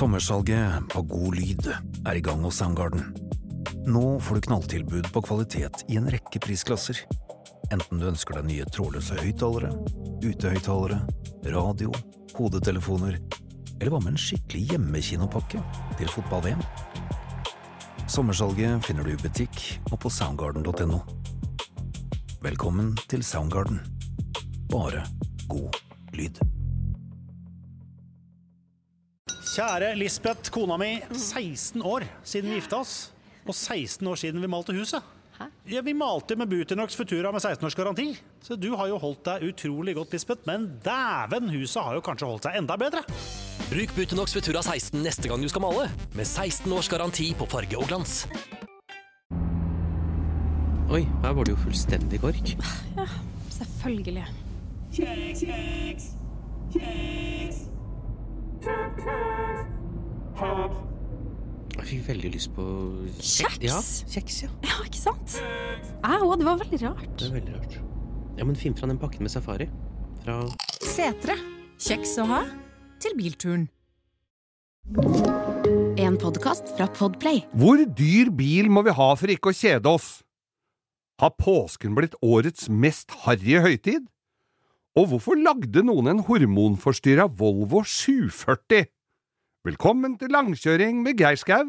Sommersalget på god lyd I gang hos Soundgarden. Nå får du knalltilbud på kvalitet I en rekke prisklasser. Enten du ønsker deg nye trådløse høyttalere, utehøyttalere, radio, hodetelefoner, eller hva med en skikkelig hjemmekinopakke til fotball-VM. Sommersalget finner du I butikk og på soundgarden.no. Velkommen til Soundgarden. Bare god lyd. Kjære Lisbeth, kona mi, 16 år siden vi gifta oss, og 16 år siden vi malte huset. Hæ? Ja, vi malte med Buternox Futura med 16 års garanti. Så du har jo holdt deg utrolig godt, Lisbeth, men dæven, huset har jo kanskje holdt seg enda bedre. Bruk Buternox Futura 16 neste gang du skal male, med 16 års garanti på farge og glans. Oi, her var det jo fullstendig kork. Ja, selvfølgelig. Kjeks. Jeg fikk veldig lyst på Kjeks? Ja, kjeks, ja. Ja, ikke sant? Det var veldig rart. Det veldig rart. Ja, men finn fra den pakken med safari. Fra... Setre. Kjeks å ha til bilturen. En podcast fra Podplay. Hvor dyr bil må vi ha for ikke å kjede oss? Har påsken blitt årets mest harrige høytid? Og hvorfor lagde noen en hormonforstyrret Volvo 740? Velkommen til langkjøring med Geir Skau.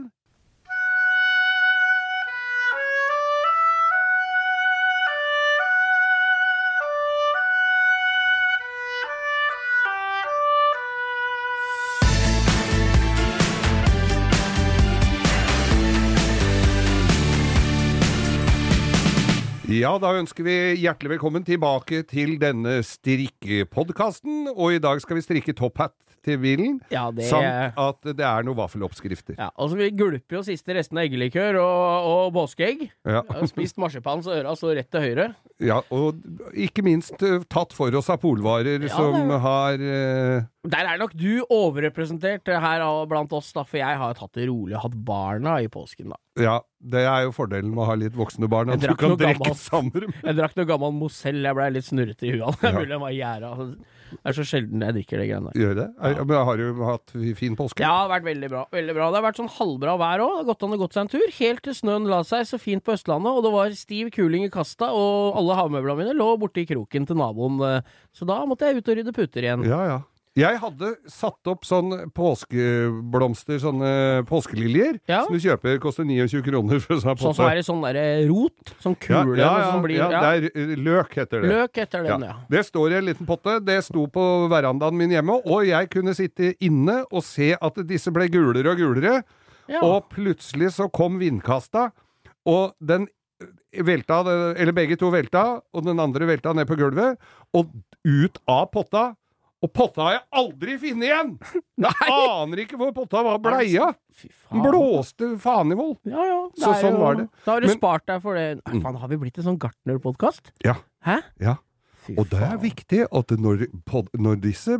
Ja, da ønsker vi hjertelig velkommen tilbake til denne strikkepodcasten, og I dag skal vi strikke topphatt til bilen, Ja, det... samt at det nå vaffeloppskrifter. Ja, altså vi gulper jo siste resten av eggelikør og påskeegg. Ja. Jeg har spist marsipan, så øra står rett til høyre. Ja, og ikke minst tatt for oss av polvarer som har... Der nok du overrepresentert her blant oss, da, for jeg har tatt det rolig og hatt barna I påsken, da. Ja, det jo fordelen med å ha litt voksne barn, at du kan drikke sammen. Jeg drakk noe gammel Moselle, jeg ble litt snurret I huet. Jeg mulig jeg var gjæra. Det så sjelden jeg drikker det greiene der. Gjør det? Ja. Men har du hatt fin påske? Ja, det har vært veldig bra, veldig bra. Det har vært sånn halvbra vær også. Det har gått an å gått seg en tur, helt til snøen la seg så fint på Østlandet, og det var stiv kuling I kasta, og alle havmøblene mine lå borte I kroken til naboen. Så da måtte jeg ut og rydde putter igjen. Ja, ja. Jeg hadde satt opp sånn påskeblomster, sånne påskeliljer, som du kjøper, koster 29 kroner for sånn potte. Sånn som I sånn der rot, sånn kule. Ja, det løk heter det. Løk heter den, ja. Det står I en liten potte, det sto på verandaen min hjemme, og jeg kunne sitte inne og se at disse ble gulere og gulere, og plutselig så kom vindkasta, og den velta, eller begge to velta, og den andre velta ned på gulvet, og ut av potta. Og potta har jeg aldri finnet igjen! Jeg aner ikke hvor potta var bleia. Den blåste faen I vold. Ja. Så sånn var det. Da har du spart deg for det. Faen, har vi blitt en sånn Gartner-podcast? Ja. Hæ? Ja. Og det viktig at når disse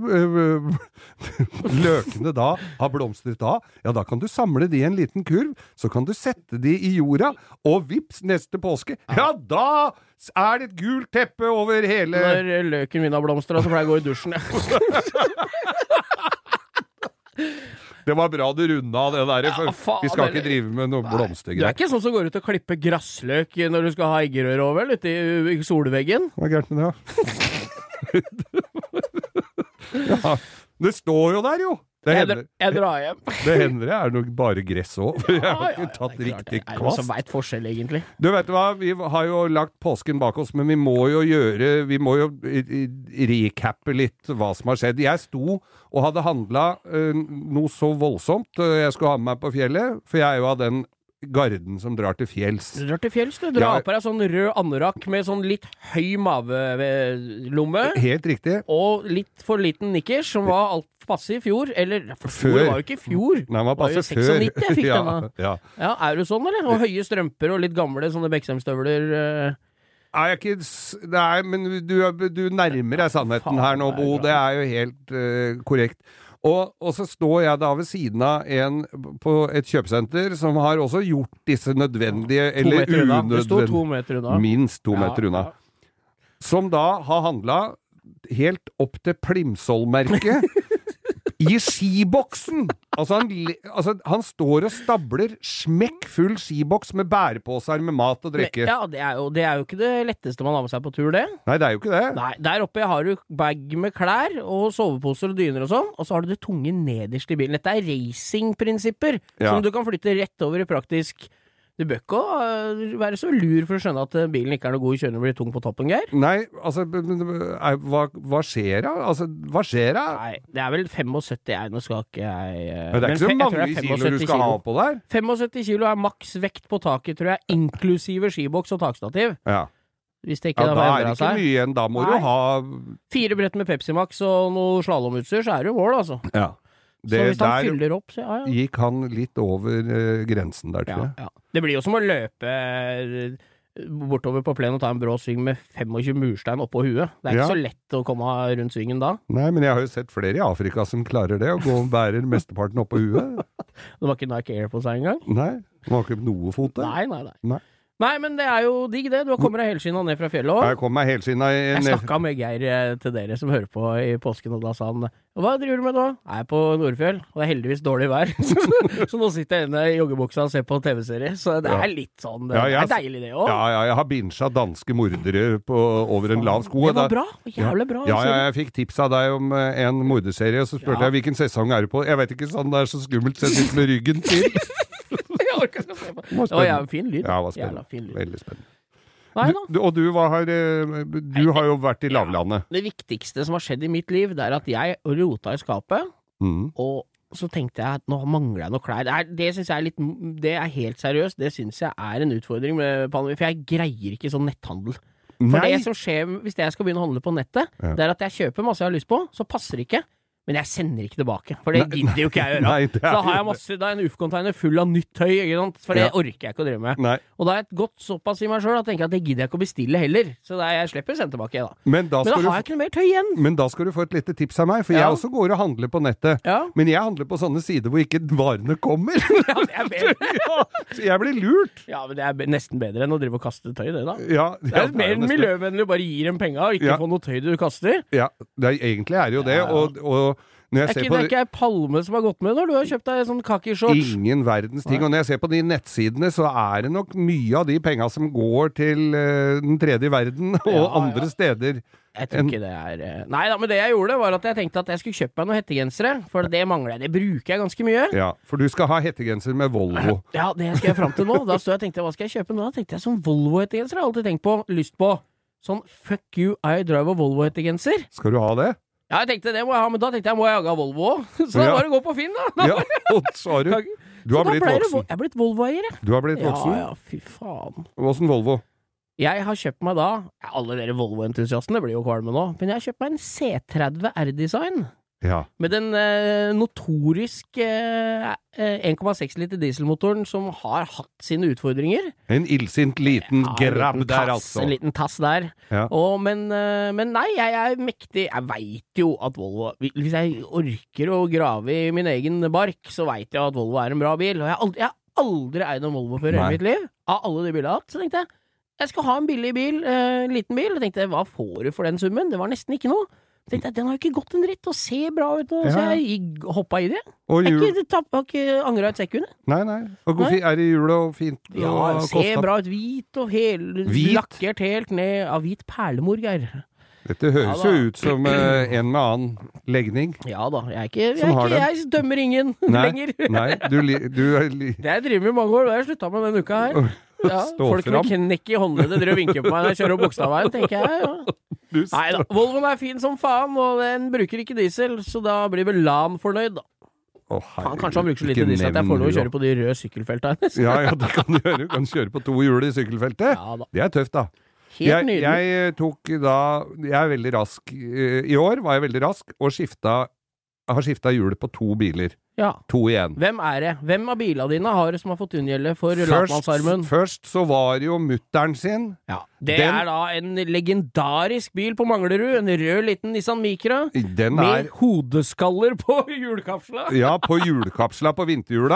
løkene da har blomstret da, ja, da kan du samle de I en liten kurv, så kan du sette de I jorda, og vips, neste påske, ja, da det et gult teppe over hele... Når løken min har blomstret, så pleier jeg å gå I dusjen, Det var bra du rundet av det der, for vi skal ikke drive med noe blomstergreier. Du ikke sånn som går ut og klipper grassløk når du skal ha eggerør over, ute I solveggen? Hva gærent med det, ja? Det står jo der, jo! Jeg drar hjem. Det hender det nok bare gress også, for jeg har ikke tatt riktig kvast. Det noe som vet forskjell, egentlig. Du vet hva, vi har jo lagt påsken bak oss, men vi må jo recappe litt hva som har skjedd. Jeg sto og hadde handlet noe så voldsomt, jeg skulle ha med meg på fjellet, for jeg jo av den garden som drar til fjells. Du drar til fjells, du. Drar på deg sånn rød anorak med sånn litt høy mavelomme. Helt riktig. Og litt for liten nikkers, som var alt passe I fjor, eller før var jo ikke I fjor. Nei, den var passe før. Det var jo 96 jeg fikk denne. Ja, du sånn, eller? Og høye strømper og litt gamle sånne Beckham-støvler. Nei, men du nærmer deg sannheten her nå, Bo. Det jo helt korrekt. Og så står jeg da ved siden av en på et kjøpesenter som har også gjort disse nødvendige eller unødvendige. Det står 2 meter unna. Minst 2 meter unna. Som da har handlet helt opp til Plimsoll-merket I skiboksen! Han står og stabler smekk full skiboks med bærepåser med mat og drikke. Ja, det er jo ikke det letteste man har med seg på tur, det. Nei, det er jo ikke det. Nei, der oppe har du bag med klær og soveposer og dyner og sånn, og så har du det tunge nederst i bilen. Dette er racingprinsipper, som du kan flytte rett over i praktisk. Du bør ikke være så lur for å skjønne at bilen ikke er noe god i kjøring og blir tung på toppen, Geir. Nei, altså, hva skjer da? Hva skjer da? Nei, det er vel 75, nå skal ikke jeg... Men det er ikke så mange kilo du skal ha på der? 75 kilo er maks vekt på taket, tror jeg, inklusive skiboks og takstativ. Ja. Hvis det ikke da er det ikke mye igjen, da må du ha... 4 brett med Pepsi Max og noe slalomutstyr, så er det jo mål, altså. Ja. Så hvis han fyller opp, så gikk han litt over grensen der, tror jeg. Ja. Det blir jo som å løpe bortover på plenen og ta en brå sving med 25 murstein oppå huet. Det er ikke så lett å komme rundt svingen da. Nei, men jeg har jo sett flere i Afrika som klarer det, og gå og bærer mesteparten oppå huet. Det var ikke Nike Air på seg engang? Nei, det var ikke noe fot der. Nei. Nei, men det er jo digg det. Du har kommet deg helskinna ned fra fjellet også. Jeg kom meg helskinna ned. Jeg snakket med Geir til dere som hører på i påsken, og da sa han, hva driver du med da? Jeg er på Nordfjell, og det er heldigvis dårlig vær. Så nå sitter jeg inne i joggebuksa og ser på TV-serie, så det er litt sånn, det er deilig det også. Ja, jeg har binsja danske mordere over en lav sko. Det var bra, jævlig bra. Ja, jeg fikk tips av deg om en morderserie, og så spurte jeg hvilken sesong er du på. Jeg vet ikke sånn, det er så skummelt, så jeg sitter med ryggen til. Det var jævlig fin lyd. Ja, det var spennende. Veldig spennende. Og du har jo vært i lavlandet. Det viktigste som har skjedd i mitt liv, det er at jeg rota i skapet, og så tenkte jeg at nå mangler jeg noe klær. Det synes jeg er litt, det er helt seriøst, det synes jeg er en utfordring med pandemi, for jeg greier ikke sånn netthandel. For det som skjer hvis jeg skal begynne å handle på nettet, det er at jeg kjøper masse jeg har lyst på, så passer det ikke. Men jeg sender ikke tilbake, for det gidder jo ikke jeg gjøre. Så da har jeg da en UF-container full av nytt tøy, ikke sant? For det orker jeg ikke å drive med. Og da har jeg gått såpass i meg selv at jeg tenker at det gidder jeg ikke å bestille heller. Så jeg slipper å sende tilbake da. Men da har jeg ikke noe mer tøy igjen. Men da skal du få et lite tips av meg, for jeg også går og handler på nettet. Men jeg handler på sånne sider hvor ikke varene kommer. Ja, det er bedre. Så jeg blir lurt. Ja, men det er nesten bedre enn å drive og kaste tøy, det da. Ja, det er mer miljøvennlig å bare gi dem penger og ikke få noe tøy du kaster. Ja, egentlig er det jo det, og det er ikke Palme som har gått med når du har kjøpt deg sånn kaki-shorts. Ingen verdens ting. Og når jeg ser på de nettsidene, så er det nok mye av de penga som går til den tredje verden og andre steder. Jeg tror ikke det er... Nei da, men det jeg gjorde var at jeg tenkte at jeg skulle kjøpe meg noen hettegensere, for det mangler jeg. Det bruker jeg ganske mye. Ja, for du skal ha hettegenser med Volvo. Ja, det skal jeg frem til nå. Da stod jeg og tenkte, hva skal jeg kjøpe nå? Da tenkte jeg sånn Volvo-hettegenser, jeg har alltid tenkt på, lyst på. Sånn fuck you, I drive og Volvo-hettegenser. Skal du ha det? Ja, jeg tenkte det må jeg ha, men da tenkte jeg må jeg ha Volvo også. Så da var det å gå på Finn da. Ja, og så har du har blitt voksen. Jeg har blitt Volvo-eier, jeg. Du har blitt voksen? Ja, fy faen. Hvordan Volvo? Jeg har kjøpt meg da, alle dere Volvo-entusiastene blir jo kvalme nå, men jeg har kjøpt meg en C30 R-design. Ja. Med den notorisk 1,6 liter dieselmotoren som har hatt sine utfordringer. En illsint liten grabb der, altså. En liten tass der. Ja. Men nei, jeg er mektig. Jeg vet jo at Volvo, hvis jeg orker å grave i min egen bark, så vet jeg at Volvo er en bra bil. Og jeg har aldri eid en Volvo før i mitt liv. Av alle de bilene jeg har hatt, så tenkte jeg skal ha en billig bil, liten bil. Jeg tenkte, hva får du for den summen? Det var nesten ikke noe. Jeg tenkte, den har jo ikke gått en dritt, og ser bra ut, så jeg hoppet i det. Jeg har ikke angret et sekund. Nei. Og er det jul og fint? Ja, det ser bra ut, hvit og lakkert helt ned av hvit perlemorger. Dette høres jo ut som en med annen legning. Ja da, jeg dømmer ingen lenger. Nei, det jeg driver med i mange år, det har jeg sluttet med denne uka her. Ja, folk med knekk i håndleddet driver og vinker på meg når jeg kjører opp Bogstadveien, tenker jeg, ja. Neida, Volvoen er fin som faen, og den bruker ikke diesel, så da blir vel LAN fornøyd, da. Kanskje han bruker så lite diesel at jeg får lov å kjøre på de røde sykkelfeltene hennes. Ja, det kan du gjøre. Du kan kjøre på 2 hjul i sykkelfeltet. Ja, det er tøft, da. Helt nydelig. Jeg er veldig rask. I år var jeg veldig rask, og har skiftet hjulet på 2 biler. Ja. 2 igjen. Hvem er det? Hvem av bilene dine har det som har fått unngjelde for latmannsarmen? Først så var det jo mutteren sin. Ja. Det er da en legendarisk bil på Manglerud, en rød liten Nissan Micra, med hodeskaller på hjulkapsla. Ja, på hjulkapsla på vinterhjula,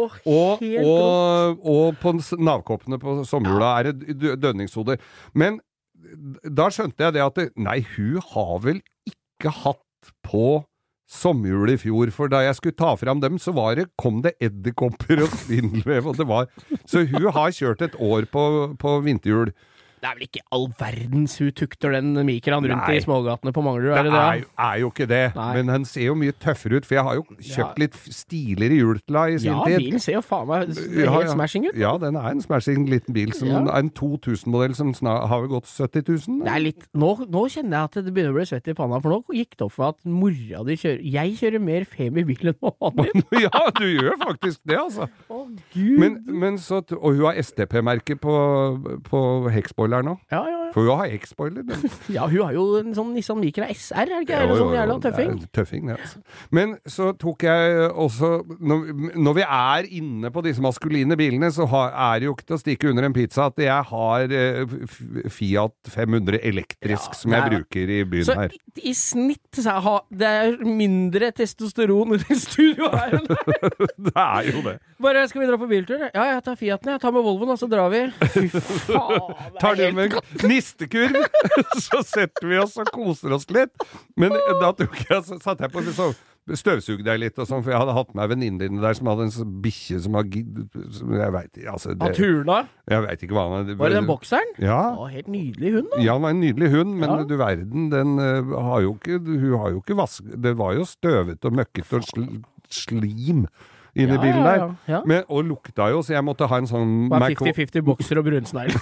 og på navkoppene på sommerhjula er det dønningshoder. Men da skjønte jeg det at, nei, hun har vel ikke hatt på sommerhjul i fjor, for da jeg skulle ta fram dem, så kom det edderkopper og spindelvev, så hun har kjørt et år på vinterhjul. Det vel ikke all verdens hun tukter den mikroen rundt i smågatene på Manglerud, er det det? Det er jo ikke det, men den ser jo mye tøffere ut, for jeg har jo kjøpt litt stiligere hjul til deg i sin tid. Ja, bilen ser jo faen meg helt smashing ut. Ja, den en smashing liten bil, som er en 2000-modell som har gått 70 000. Det litt, nå kjenner jeg at det begynner å bli svett i panna, for nå gikk det opp for at mora di jeg kjører mer femi-bil enn vanlig. Ja, du gjør faktisk det, altså. Å, Gud. Men så, og hun har STP-merke på hekkspoiler nå. Ja. For hun har X-spoiler. Ja, hun har jo en sånn Nissan Micra SR, er det ikke? Eller sånn jævla tøffing. Det tøffing, det altså. Men så tok jeg også, når vi inne på disse maskuline bilene, så det jo ikke til å stikke under en pizza at jeg har Fiat 500 elektrisk som jeg bruker i byen her. Så i snitt så det mindre testosteron i studio her. Det jo det. Bare, skal vi dra på biltur? Ja, jeg tar Fiaten, jeg tar med Volvoen, og så drar vi. Fy faen, tar du med nistekurv, så setter vi oss og koser oss litt. Men da satt jeg på støvsugde deg litt og sånn, for jeg hadde hatt med venninnen der som hadde en bikkje som jeg vet altså Turna? Jeg vet ikke hva han Var det den bokseren? Ja. Helt nydelig hund da. Ja, han var en nydelig hund, men du verden, hun har jo ikke vasket, det var jo støvet og møkket og slim inni bilen der. Ja. Men, og lukta jo, så jeg måtte ha en sånn 50-50 bokser og brunsnegl.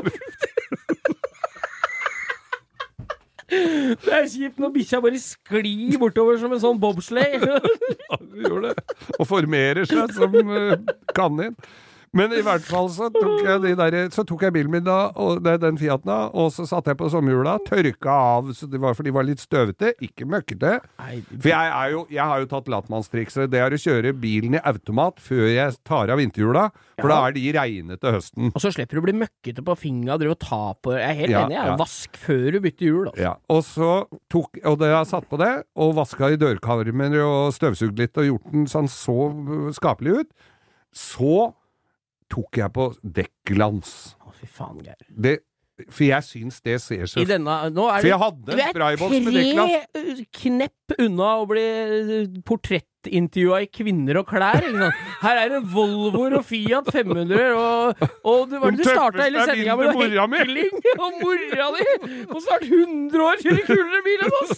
Det kjipt når bikkja bare sklir bortover som en sånn bobsleigh. Ja, det gjør det. Og formerer seg som kanin. Men i hvert fall så tok jeg bilen min da, og den Fiaten da, og så satte jeg på sommerhjula, tørka av, så for de var litt støvete, ikke møkkete. For jeg har jo tatt latmannstrikset, det å kjøre bilen i automat før jeg tar av vinterhjula, for da de regnet til høsten. Og så slipper du å bli møkkete på fingra, drive og ta på, jeg helt enig, vask før du bytter hjul. Altså. Ja, og så og da jeg satt på det, og vasket i dørkarmer og støvsugd litt og gjort den sånn så skapelig ut, så tok jeg på dekkglans. Å, fy faen, Geir. For jeg syns det ser så... For jeg hadde en sprayboks med dekkglans. 3 knepp unna å bli portrettintervjuet i kvinner og klær. Her det Volvoer og Fiat 500, og det var det du startet hele sendingen med hekling, og mora di på snart 100 år kjører kulere bil enn oss.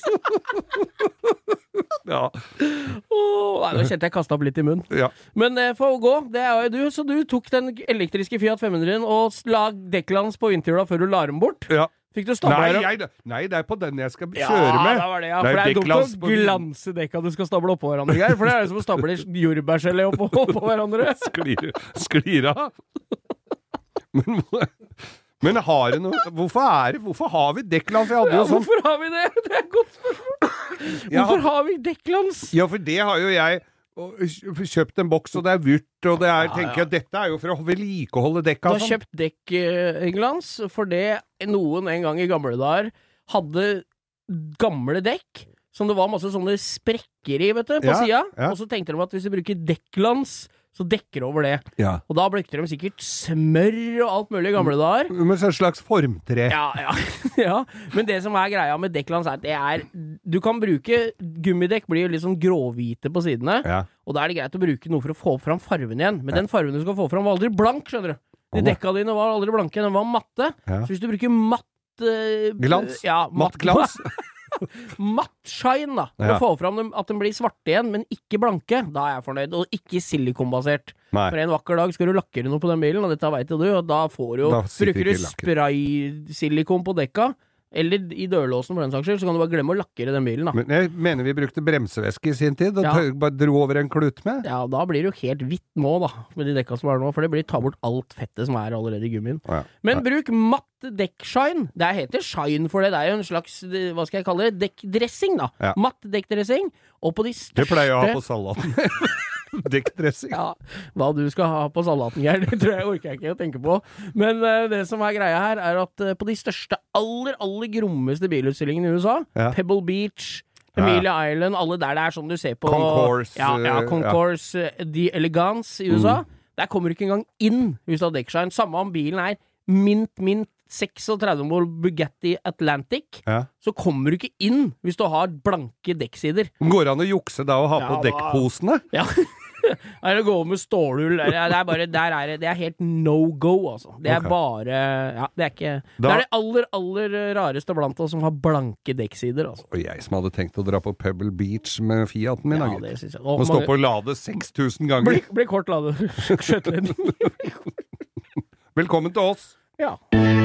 Ja. Nei, nå kjente jeg kastet opp litt i munnen. Ja. Men for å gå, det jo du, så du tok den elektriske Fiat 500 og la dekkglans på vinterhjula før du la dem bort. Ja. Fikk du stable Nei, det på den jeg skal kjøre med. Ja, det var det, ja. For det dumt å glanse dekka du skal stable oppå hverandre, Geir. For det jo som å stable jordbærgelé oppå hverandre. Sklir av. Men har det noe... Hvorfor har vi dekkglans? Hvorfor har vi det? Det et godt spørsmål. Hvorfor har vi dekkglans? Ja, for det har jo jeg kjøpt en boks, og det vyrt, og det tenker jeg, dette jo for å vedlikeholde dekka. Du har kjøpt dekkglans, for det noen en gang i gamle dager hadde gamle dekk, som det var masse sånne sprekker i, vet du, på siden. Og så tenkte de at hvis du bruker dekkglans, så dekker over det. Ja. Og da brukte de sikkert smør og alt mulig i gamle dager. Med en slags formtre. Ja. Men det som greia med dekkglans at du kan bruke, gummidekk blir jo litt sånn gråhvite på sidene, og da det greit å bruke noe for å få fram farven igjen. Men den farven du skal få fram var aldri blank, skjønner du. De dekka dine var aldri blanke, den var matte. Så hvis du bruker glans? Ja, matt glans. Matt shine da, for å få fram at den blir svarte igjen, men ikke blanke. Da jeg fornøyd, og ikke silikonbasert. For en vakker dag skal du lakkere noe på den bilen, og dette vet du, og da bruker du spray-silikon på dekka, eller i dørlåsen for den saks skyld, så kan du bare glemme å lakkere den bilen da. Men jeg mener vi brukte bremsevæske i sin tid, og bare dro over en klut med. Ja, da blir det jo helt hvitt nå da, med de dekka som nå, for det blir ta bort alt fettet som allerede i gummien. Men bruk matt dekkshine. Det heter shine for det, det jo en slags, hva skal jeg kalle det, dekkdressing da. Matt dekkdressing, og på de største... Det pleier jeg å ha på salaten. Dekkdressing. Ja, hva du skal ha på salaten, Geir, det tror jeg orker jeg ikke å tenke på. Men det som greia her, at på de største, aller grommeste bilutstillingene i USA, Pebble Beach, Amelia Island, alle der det sånn du ser på Concourse, Concourse, The Elegance i USA, der kommer du ikke engang inn hvis du har dekkshine. Samme om bilen mint 36 Bugatti Atlantic, så kommer du ikke inn hvis du har blanke dekksider. Går det an å jukse da og ha på dekkposene? Ja. Eller gå med stålhull. Det er helt no-go, altså. Det er bare det er ikke det er det aller rareste blant oss som har blanke dekksider, altså. Og jeg som hadde tenkt å dra på Pebble Beach med Fiaten min, det synes jeg. Må stå på å lade 6000 ganger. Blir kort lade. Skjøttledning. Velkommen til oss. Ja.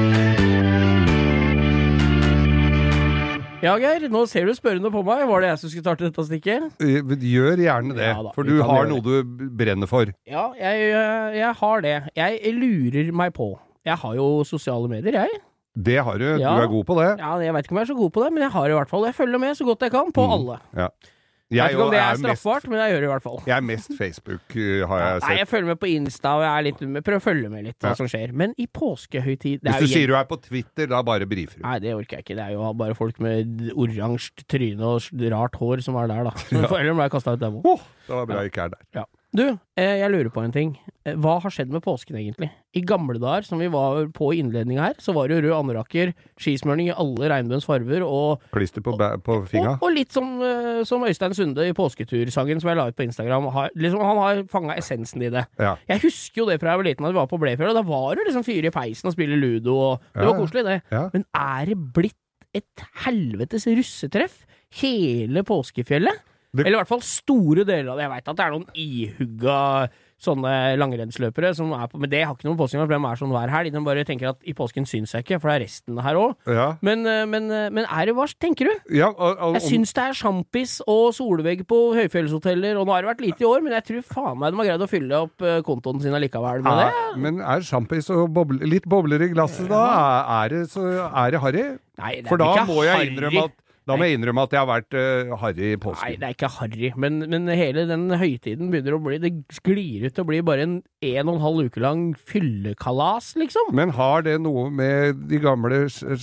Ja, Geir, nå ser du spørrende på meg. Var det jeg som skulle starte dette stikket? Gjør gjerne det, for du har noe du brenner for. Ja, jeg har det. Jeg lurer meg på. Jeg har jo sosiale medier, jeg. Det har du. Du er god på det. Ja, jeg vet ikke om jeg er så god på det, men jeg har i hvert fall. Jeg følger med så godt jeg kan på alle. Ja. Jeg vet ikke om det er straffbart, men jeg gjør det i hvert fall. Jeg er mest Facebook, har jeg sett. Nei, jeg følger med på Insta, og jeg prøver å følge med litt hva som skjer. Men i påskehøytid... Hvis du sier du er på Twitter, da bare brifer du. Nei, det orker jeg ikke. Det er jo bare folk med oransje tryne og rart hår som er der, da. Så ellers må jeg kaste ut dem også. Det var bra jeg ikke er der. Ja. Du, jeg lurer på en ting. Hva har skjedd med påsken egentlig? I gamle dager, som vi var på i innledningen her, så var det jo rød anderakker, skismørning i alle regnbuens farver, og... Klister på finga. Og litt som Øystein Sunde i påsketursangen som jeg la ut på Instagram. Han har fanget essensen i det. Ja. Jeg husker jo det fra jeg var liten, at vi var på Blefjell, og da var det liksom fyre i peisen og spille ludo, og det var koselig det. Ja. Men er det blitt et helvetes russetreff hele påskefjellet? Eller i hvert fall store deler av det. Jeg vet at det er noen ihugga sånne langrennsløpere som er på, men det har ikke noen påsken, for de er sånn hver helg. De bare tenker at i påsken syns jeg ikke, for det er resten her også. Ja. Men er det hva, tenker du? Ja, jeg syns det er sjampis og solvegg på høyfjellshoteller, og nå har det vært lite i år, men jeg tror faen meg de har greid å fylle opp kontoen sin likevel med det. Men er sjampis og litt bobler i glasset da? Er det harry? Nei, det er for da ikke må jeg innrømme at jeg har vært harry i påsken. Nei, det er ikke harry, men hele den høytiden begynner å bli, det sklir ut til å bli bare en 1,5 uke lang fyllekalas, liksom. Men har det noe med de gamle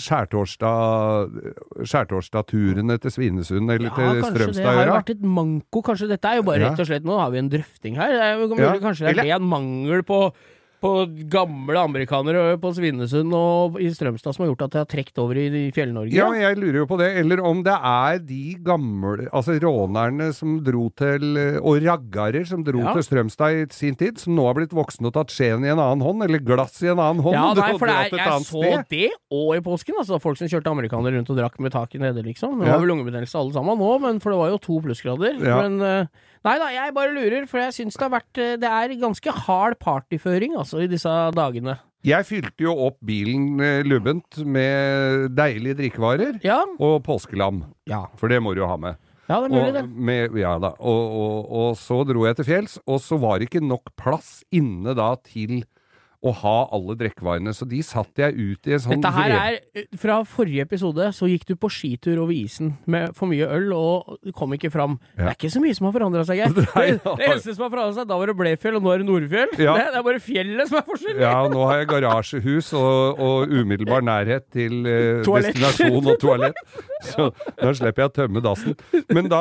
skjærtorsdagturene til Svinesund eller til Strømstad å gjøre? Ja, kanskje det har vært et manko, kanskje dette er jo bare rett og slett, nå har vi en drøfting her, kanskje det er en mangel på gamle amerikanere på Svinesund og i Strømstad som har gjort at det har trekt over i Fjell-Norge. Ja, jeg lurer jo på det. Eller om det er de gamle, altså rånerne som dro til, og raggarer som dro til Strømstad i sin tid, som nå har blitt voksne og tatt skjeen i en annen hånd, eller glass i en annen hånd. Ja, nei, for jeg så det og i påsken, altså folk som kjørte amerikanere rundt og drakk med taket nede, liksom. Det var vel lungebetennelse alle sammen nå, men for det var jo 2 plussgrader. Ja. Men nei da, jeg bare lurer, for jeg synes det er ganske hard partyføring, altså, i disse dagene. Jeg fylte jo opp bilen lubbent med deilige drikkevarer og påskelam. Ja. For det må du jo ha med. Ja, det er mulig det. Ja da. Og så dro jeg til fjells, og så var det ikke nok plass inne da til å ha alle drikkevarene, så de satte jeg ut i en sånn... Dette her er, fra forrige episode, så gikk du på skitur over isen med for mye øl, og du kom ikke fram. Ja. Det er ikke så mye som har forandret seg, Geir. Det eneste som har forandret seg, da var det Blefjell, og nå er det Nordfjell. Ja. Det er bare fjellet som er forskjellig. Ja, nå har jeg garasjehus og umiddelbar nærhet til destinasjon og toalett, så da slipper jeg å tømme dassen. Men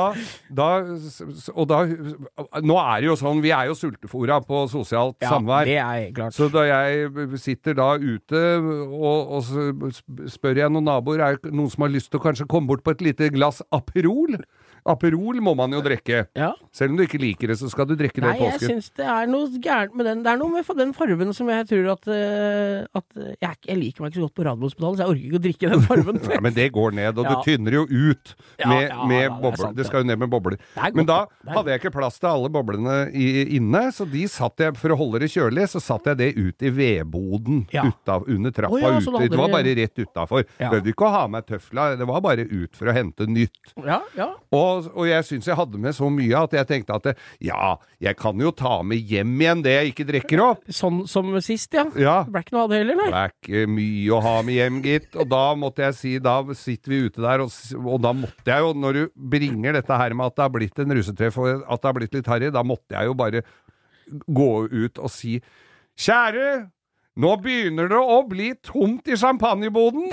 nå er det jo sånn, vi er jo sultefora på sosialt samvær. Ja, det er klart. Så da jeg sitter da ute, og så spør jeg noen naboer, er det noen som har lyst til å kanskje komme bort på et lite glass Aperol? Aperol må man jo drikke. Ja. Selv om du ikke liker det, så skal du drikke det i påsken. Nei, jeg synes det er noe gærent med den. Det er noe med den farven som jeg tror at jeg liker meg ikke så godt på Radiumhospitalet, så jeg orker ikke å drikke den farven. Ja, men det går ned, og du tynner jo ut med bobler. Det skal jo ned med bobler. Men da hadde jeg ikke plass til alle boblene inne, så de satt jeg, for å holde det kjølig, så satt jeg det ut i vedboden under trappa ute. Det var bare rett utenfor. Behøvde ikke å ha med tøfla, det var bare ut for å hente nytt. Ja, ja. Og jeg synes jeg hadde med så mye at jeg tenkte at jeg kan jo ta med hjem igjen det jeg ikke drikker opp. Sånn som sist, ja. Det ble ikke noe av det heller, nei. Det ble ikke mye å ha med hjem, gitt. Og da måtte jeg si, da sitter vi ute der, og da måtte jeg jo, når du bringer dette her med at det har blitt en rusetreff, og at det har blitt litt harry, da måtte jeg jo bare gå ut og si, kjære, nå begynner det å bli tomt i champagneboden.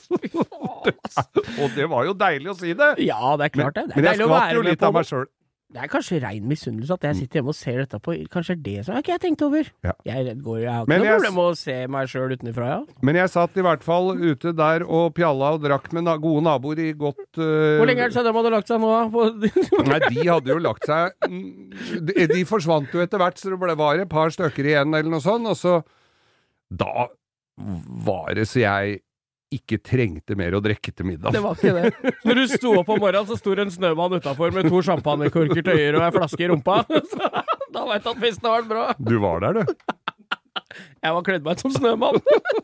Og det var jo deilig å si det. Ja, det er klart det. Men jeg skvatt jo litt av meg selv. Det kanskje ren misunnelse at jeg sitter hjemme og ser dette på. Kanskje det som jeg ikke tenkt over. Ja. Jeg har ikke noe problem med å se meg selv utenfra, ja. Men jeg satt i hvert fall ute der og pjalla og drakk med gode naboer i godt Hvor lenge er det siden de hadde lagt seg nå? Nei, de hadde jo lagt seg De forsvant jo etter hvert, så det var et par stykker igjen eller noe sånt, og så da var det så jeg ikke trengte mer å drikke til middag. Det var ikke det. Når du sto opp om morgenen, så sto det en snømann utenfor med 2 champagnekorker til øyer og en flaske i rumpa. Så, da vet jeg at festen har vært bra. Du var der, du. Jeg var kledd meg som snømann.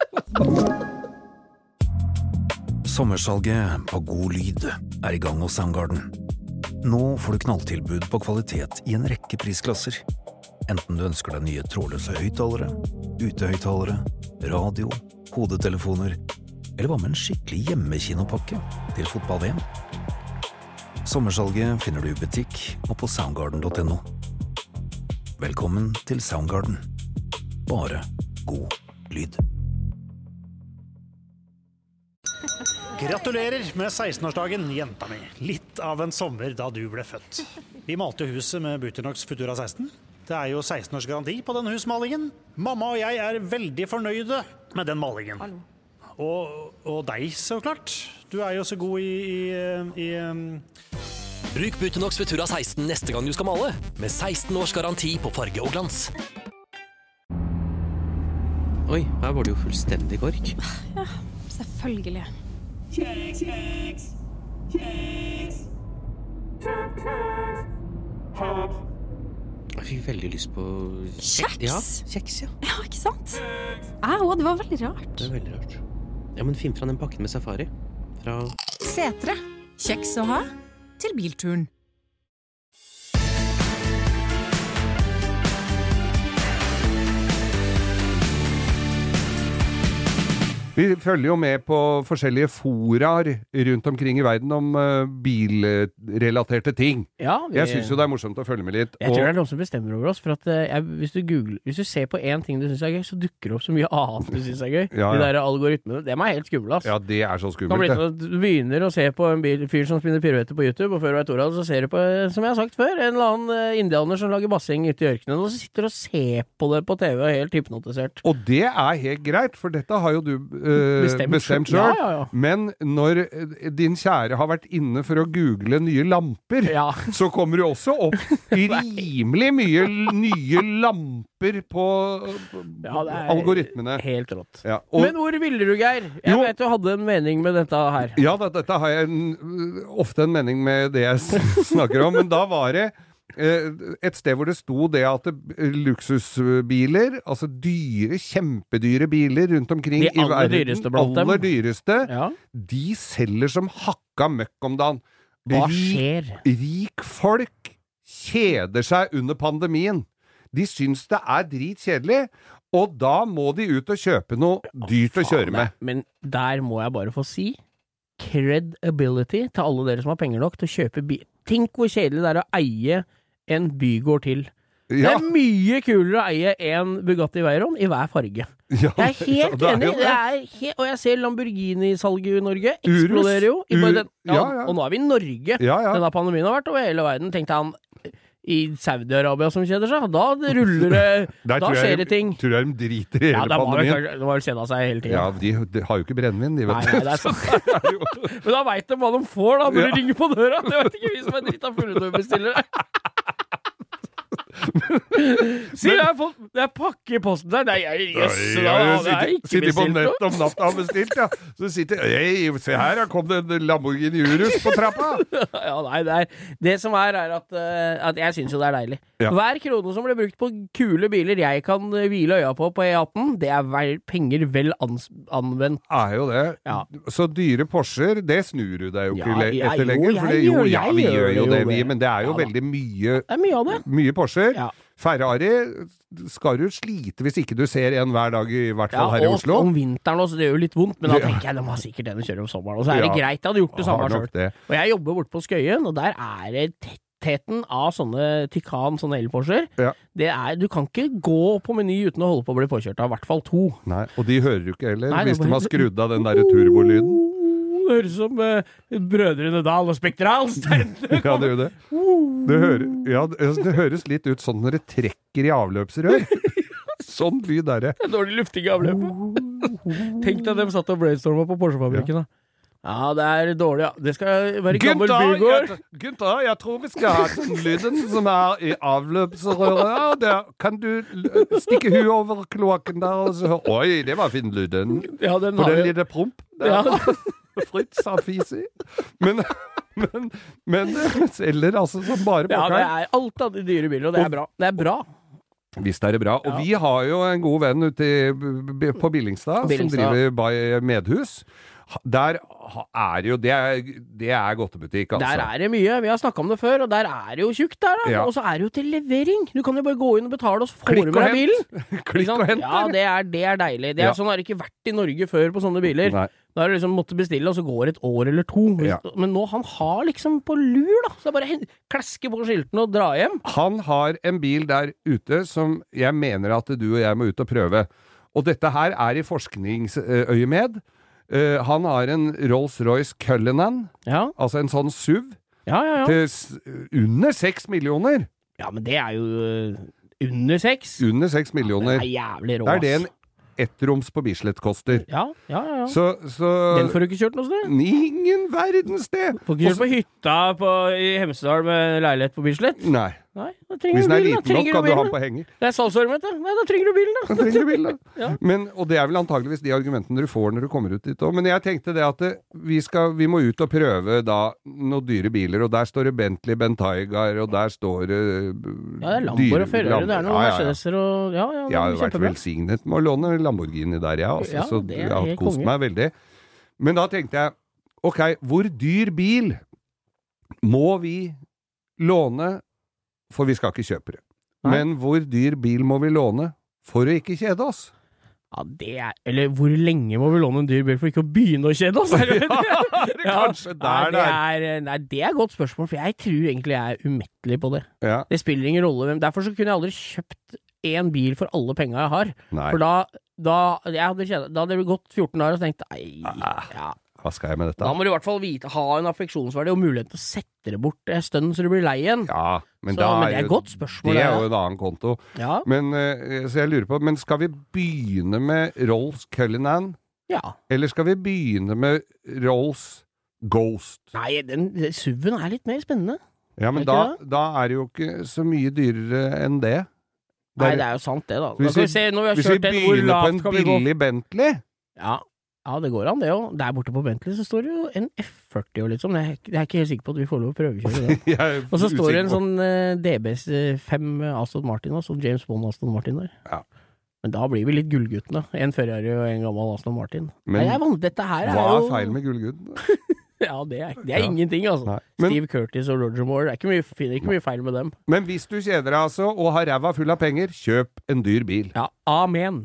Sommersalget på God Lyd er i gang hos Soundgarden. Nå får du knalltilbud på kvalitet i en rekke prisklasser. Enten du ønsker deg nye trådløse høyttalere, utehøyttalere, radio, hodetelefoner, eller hva med en skikkelig hjemmekinopakke til fotball-VM? Sommersalget finner du i butikk og på soundgarden.no. Velkommen til Soundgarden. Bare god lyd. Gratulerer med 16-årsdagen, jenta mi. Litt av en sommer da du ble født. Vi malte huset med Buternox Futura 16. Det er jo 16 års garanti på den husmalingen. Mamma og jeg er veldig fornøyde med den malingen. Hallo. Og deg, så klart. Du er jo så god i Bruk Buternox Futura 16 neste gang du skal male, med 16 års garanti på farge og glans. Oi, her var det jo fullstendig kork. Ja, selvfølgelig. Kjeks, kjeks, kjeks. Jeg fikk veldig lyst på Kjeks? Ja, kjeks, ja. Ja, ikke sant? Det var veldig rart. Det veldig rart. Ja, men finn fra den pakken med safari. Fra Setre. Kjeks å ha til bilturen. Vi følger jo med på forskjellige foraer rundt omkring i verden om bilrelaterte ting. Ja, Jeg synes jo det er morsomt å følge med litt. Jeg tror det er noen som bestemmer over oss, for at hvis du ser på en ting du synes er gøy, så dukker det opp så mye annet du synes er gøy. Ja. De der algoritmene, det er helt skummel, ass. Ja, det er så Det kan bli skummelt. sånn at du begynner å se på en fyr som spinner piruetter på YouTube, og før du vet ordet, så ser du på, som jeg har sagt før, en eller annen indianer som lager basseng ute i ørkenen, og så sitter du og ser på det på TV og er helt hypnotisert. Og det er helt greit, for dette har jo du bestemt selv. Ja. Men når din kjære har vært inne for å google nye lamper, så kommer det også opp rimelig mye nye lamper på algoritmene. Helt rått. Ja, men hvor ville du, Geir? Jeg vet du hadde en mening med dette her. Ja, dette har jeg ofte en mening med det jeg snakker om, men da var det et sted hvor det sto det at luksusbiler, altså kjempedyre biler rundt omkring i verden, dyreste blant dem. aller dyreste, de selger som hakka møkk om dagen. Hva skjer? Rik folk kjeder seg under pandemien. De syns det er dritkjedelig, og da må de ut og kjøpe noe dyrt å kjøre med. Men der må jeg bare få si credibility til alle dere som har penger nok til å kjøpe bil. Tenk hvor kjedelig det er å eie en bygård til. Det er mye kulere å eie en Bugatti Veyron i hver farge. Ja, jeg er helt enig. Og jeg ser Lamborghini-salget i Norge eksploderer jo. Og nå er vi i Norge. Denne pandemien har vært over hele verden, tenkte han. I Saudi-Arabia som kjeder seg, da ruller det, da skjer det ting. Tror jeg de driter i hele pandemien. Det var vel kjeda seg hele tiden. Ja, de har jo ikke brennvin, de vet. Nei, det er sant. Men da vet de hva de får da, når de ringer på døra. Det vet ikke vi som er dritt av fulle når vi bestiller. Si, det er pakke i posten der. Nei, jøsse da, det er ikke sitter på bestilt nett om natta og bestilt, ja. Så sitter, se her, kom det en Lamborghini Urus på trappa. Ja, nei, det som er at jeg synes jo det er deilig. Hver krone som blir brukt på kule biler jeg kan hvile øya på E18, det er penger vel anvendt. Er jo det. Ja. Så dyre Porscher, det snur du deg jo ikke etter jo, lenger. For vi gjør jo det, vi. Men det er jo veldig mye. Det er mye av det. Mye Porscher. Ferrari skal du slite hvis ikke du ser en hver dag, i hvert fall her i Oslo. Og om vinteren også, det gjør jo litt vondt, men da tenker jeg de har sikkert en å kjøre om sommeren. Og så er det greit, jeg hadde gjort det samme selv. Og jeg jobber borte på Skøyen, og der er det tettheten av sånne Taycan, sånne el-Porscher. Du kan ikke gå på Meny uten å holde på å bli påkjørt av, i hvert fall 2. Nei, og de hører du ikke heller, hvis de har skrudd av den der turbolyden. Det høres som Brødrene Dal og Spektrals. Ja, det gjør det. Det høres litt ut sånn når det trekker i avløpsrør. Sånn lyd er det. Dårlig lufting i avløpet. Tenk deg at de satt og brainstormet på Porsche-fabrikken da. Ja, det er dårlig, ja. Det skal være gammel bygård. Gunther, jeg tror vi skal ha den lyden som er i avløpsrøret. Ja, der kan du stikke huet over kloakken der og så oi, det var fin lyden. Ja, for den lille promp. Ja. Fritz har fisi. Men selger altså som bare på ja, det er alt av de dyre biler, og det er bra. Det er bra. Visst er det bra. Og vi har jo en god venn ute på Billingstad som driver by Medhus. Der er jo, det er godtebutikk, altså. Der er det mye, vi har snakket om det før, og der er det jo tjukt der da. Ja. Og så er det jo til levering. Du kan jo bare gå inn og betale oss for med bilen. Klikk og hent. Ja, det er deilig. Sånn har det ikke vært i Norge før på sånne biler. Nei. Da har du liksom måttet bestille, og så går et år eller to. Ja. Men nå, han har liksom på lur da, så bare klaske på skiltene og dra hjem. Han har en bil der ute som jeg mener at du og jeg må ut og prøve. Og dette her er i forskningsøyemed. Han har en Rolls-Royce Cullinan, altså en sånn SUV, til under 6 millioner. Ja, men det er jo under 6. Under 6 millioner. Det er jævlig rå, ass. Det er det en ettroms på Bislett koster. Ja. Så den får du ikke kjørt noe sted? Ingen verdens sted! Får ikke kjørt på hytta i Hemsedal med leilighet på Bislett? Nei. Da hvis den er liten nok, kan du ha den på henger. Det er salgsormet, da. Nei, da trenger du bilen, da. Ja. Og det er vel antageligvis de argumentene du får når du kommer ut dit også. Men jeg tenkte det at vi må ut og prøve da noen dyre biler, og der står det Bentley Bentaygar, og der står det ja, det er Lamborghini og Ferrari, det er noen Mercedeser og jeg har jo vært velsignet med å låne Lamborghini der, altså, så jeg har kost meg veldig. Men da tenkte jeg, ok, hvor dyr bil må vi låne, for vi skal ikke kjøpe det. Nei. Men hvor dyr bil må vi låne for å ikke kjede oss? Ja, eller hvor lenge må vi låne en dyr bil for ikke å begynne å kjede oss? Kanskje det er et godt spørsmål, for jeg tror egentlig jeg er umettelig på det. Ja. Det spiller ingen rolle. Derfor så kunne jeg aldri kjøpt en bil for alle penger jeg har. Nei. For da hadde det gått 14 år og tenkt, hva skal jeg med dette? Da må du i hvert fall ha en affeksjonsverdi og mulighet til å sette det bort stønnen så du blir lei igjen. Ja, men det er et godt spørsmål. Det er jo en annen konto. Ja. Men, så jeg lurer på, men skal vi begynne med Rolls Cullinan? Ja. Eller skal vi begynne med Rolls Ghost? Nei, den SUV-en er litt mer spennende. Ja, men da er det jo ikke så mye dyrere enn det. Nei, det er jo sant det da. Hvis vi begynner på en billig Bentley? Ja, det går an det jo. Der borte på Bentley så står det jo en F40 og litt sånn. Jeg er ikke helt sikker på at vi får lov å prøvekjøre det. Og så står det en sånn DBS5 Aston Martin, sånn James Bond Aston Martin der. Ja. Men da blir vi litt gullguttene. En Ferrari og en gammel Aston Martin. Men dette her hva er feil med gullguttene? Ja, det er ingenting, altså. Steve Curtis og Roger Moore, det er ikke mye feil med dem. Men hvis du kjeder deg altså, og har ræva full av penger, kjøp en dyr bil. Ja, amen.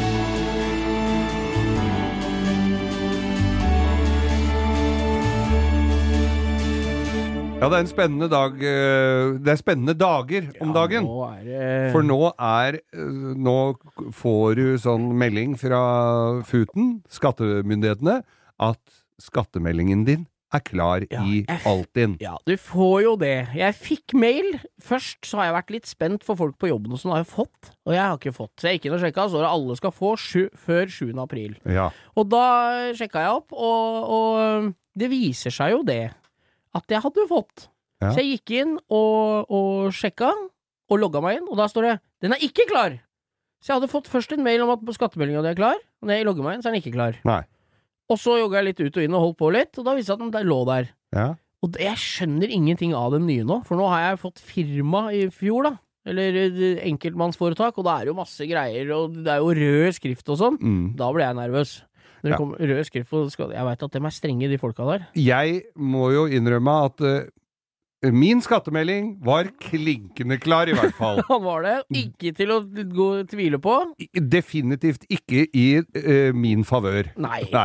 Ja, det er en spennende dag. Det er spennende dager om dagen. For nå får du sånn melding fra Futen, skattemyndighetene, at skattemeldingen din er klar i Altinn. Ja, du får jo det. Jeg fikk mail. Først så har jeg vært litt spent for folk på jobben som har jeg fått, og jeg har ikke fått. Så jeg gikk inn og sjekket, så det alle skal få før 7. april. Ja. Og da sjekket jeg opp, og det viser seg jo det at jeg hadde fått. Ja. Så jeg gikk inn og sjekket, og logget meg inn, og da står det, den er ikke klar! Så jeg hadde fått først en mail om at skattemeldingen er klar, og når jeg logger meg inn, så er den ikke klar. Nei. Og så jogget jeg litt ut og inn og holdt på litt, og da viste det at den lå der. Ja. Og jeg skjønner ingenting av den nye nå, for nå har jeg fått firma i fjor da, eller enkeltmannsforetak, og da er det jo masse greier, og det er jo rød skrift og sånn. Da ble jeg nervøs. Når det kommer rød skrift, jeg vet at de er strenge, de folka der. Jeg må jo innrømme at min skattemelding var klinkende klar, i hvert fall. Han var det. Ikke til å tvile på. Definitivt ikke i min favør. Nei.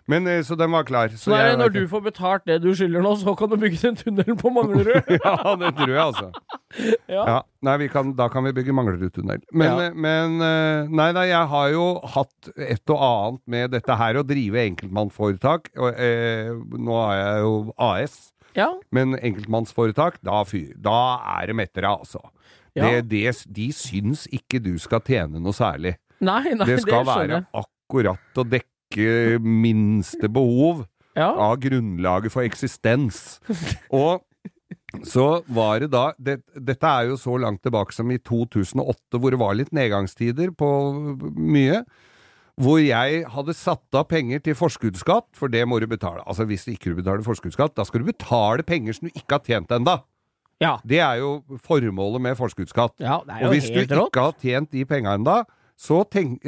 Men så den var klar. Så når du får betalt det du skylder nå, så kan du bygge den tunnelen på Manglerud. Ja, det tror jeg altså. Ja. Nei, da kan vi bygge Manglerud-tunnel. Men jeg har jo hatt et og annet med dette her å drive enkeltmannsforetak. Nå har jeg jo AS, men enkeltmannsforetak, da er det mettere, altså. De syns ikke du skal tjene noe særlig. Nei, det skal være akkurat å dekke minste behov av grunnlaget for eksistens. Og så var det da, dette er jo så langt tilbake som i 2008, hvor det var litt nedgangstider på mye, hvor jeg hadde satt av penger til forskuddsskatt, for det må du betale. Altså hvis du ikke betaler forskuddsskatt, da skal du betale penger som du ikke har tjent enda. Ja. Det er jo formålet med forskuddsskatt. Ja, det er jo og hvis du ikke har tjent de pengene da, så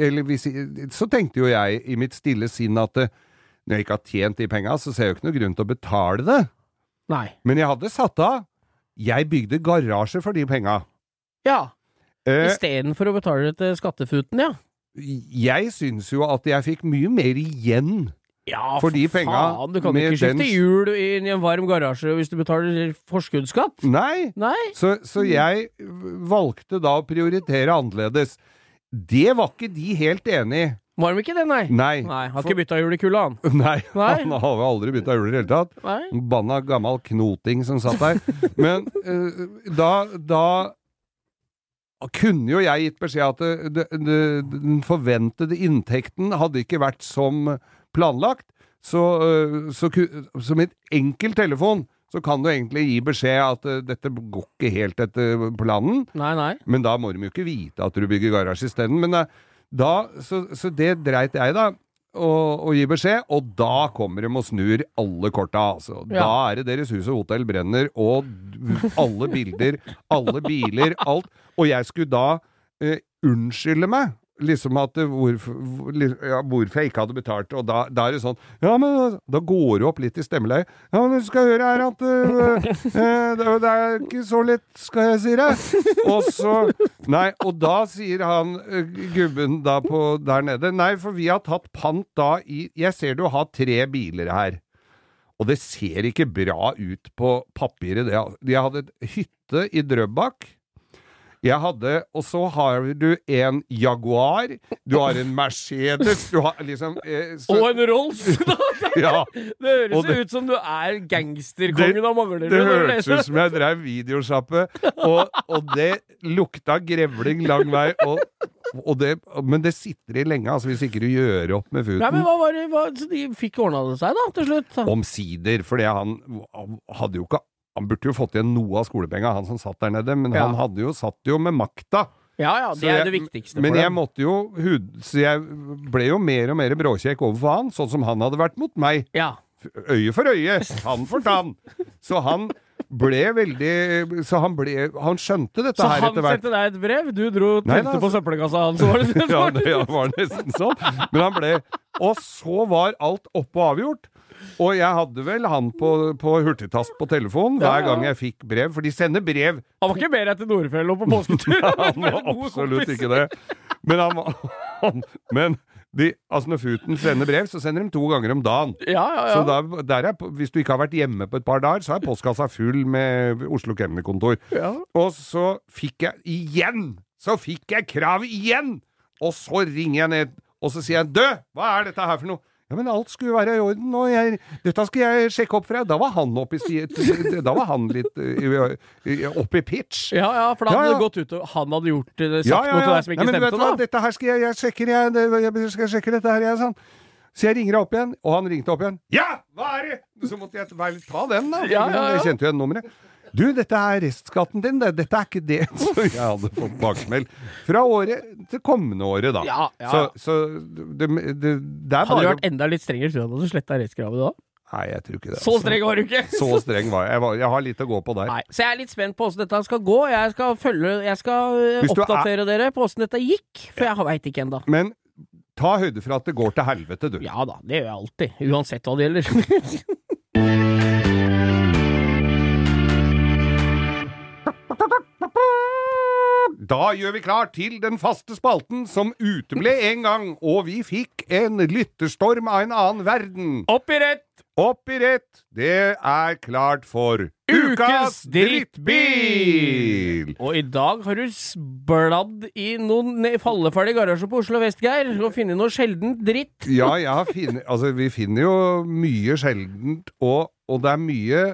tenkte jo jeg i mitt stille sinn at når jeg ikke har tjent de pengene, så ser jeg jo ikke noe grunn til å betale det. Nei. Men jeg hadde satt av. Jeg bygde garasje for de pengene. Ja. I stedet for å betale det til skattefuten, Jeg synes jo at jeg fikk mye mer igjen for de pengene. Du kan ikke skifte hjul i en varm garasje hvis du betaler forskuddsskatt. Nei. Så jeg valgte da å prioritere annerledes. Det var ikke de helt enig i. Var de ikke det, nei? Har ikke byttet hjul i kula, han? Nei, han har jo aldri byttet hjul i det hele tatt. Banna gammel knoting som satt der. Men da kunne jo jeg gitt beskjed at den forventede inntekten hadde ikke vært som planlagt, så med et enkelt telefon så kan du egentlig gi beskjed at dette går ikke helt etter planen. Nei. Men da må de jo ikke vite at du bygger garasje i stedet. Men så det dreit jeg da, å gi beskjed, og da kommer de og snur alle korta, altså. Da er det deres hus og hotell brenner, og alle bilder, alle biler, alt. Og jeg skulle da unnskylde meg. Liksom at hvorfor jeg ikke hadde betalt, og da er det sånn men da går det opp litt i stemmeleie. Men du skal høre her at det er ikke så lett, skal jeg si det. Og da sier han gubben da der nede, for vi har tatt pant da jeg ser du har 3 biler her, og det ser ikke bra ut på papiret. Jeg hadde et hytte i Drøbak. Og så har du en Jaguar, du har en Mercedes, du har liksom og en Rolls! Det høres ut som du er gangsterkongen av Manglerud. Det høres ut som jeg drev videosjappe, og det lukta grevling lang vei, men det sitter i lenge, altså hvis ikke du gjør opp med futen. Men så de fikk ordnet det seg da, til slutt? Omsider, fordi han hadde jo ikke han burde jo fått igjen noe av skolepenga, han som satt der nede, men han satt jo med makta. Ja, det er det viktigste for men jeg måtte jo så jeg ble jo mer og mer bråkjekk overfor han, sånn som han hadde vært mot meg. Ja. Øye for øye, tann for tann. Så han ble veldig han skjønte dette her etter hvert. Så han sendte deg et brev? Du dro og tente på søppelkassa hans, var det sånn? Ja, det var nesten sånn. Men han ble, og så var alt oppe og avgjort. Og jeg hadde vel han på hurtigtast på telefon hver gang jeg fikk brev, for de sender brev. Han var ikke mer etter Nordfjell og på påsketur. Han var absolutt ikke det. Men når Futen sender brev, så sender de 2 ganger om dagen. Så hvis du ikke har vært hjemme på et par dager, så er postkassa full med Oslo Kemnerkontor. Og så fikk jeg krav igjen! Og så ringer jeg ned, og så sier jeg, hva er dette her for noe? Ja, men alt skulle være i orden, og dette skal jeg sjekke opp for deg. Da var han litt oppe i pitch. Ja, for da hadde det gått ut, og han hadde sagt noe til deg som ikke stemte da. Dette her skal jeg sjekke dette her, sånn. Så jeg ringer opp igjen, og han ringte opp igjen. Ja, hva er det? Så måtte jeg ta den da. Jeg kjente jo igjen nummeret. Du, dette er restskatten din, dette er ikke det. Så jeg hadde fått baksmell fra året til kommende året, da. Så det er bare... Hadde du vært enda litt strengere, tror jeg, da du slettet restkravet da? Nei, jeg tror ikke det. Så streng var du ikke? Så streng var jeg. Jeg har litt å gå på der. Nei, så jeg er litt spent på hvordan dette skal gå. Jeg skal oppdatere dere på hvordan dette gikk, for jeg vet ikke enda. Men ta høyde for at det går til helvete, du. Ja da, det gjør jeg alltid. Uansett hva det gjelder. da gjør vi klar til den faste spalten som uteble en gang, og vi fikk en lytterstorm av en annen verden. Opp i rett! Opp i rett, det klart for Ukas drittbil! Og i dag har du bladd i noen falleferdige garasjer på Oslo Vestgeir og finnet noe sjeldent dritt. Ja, vi finner jo mye sjeldent, og det mye...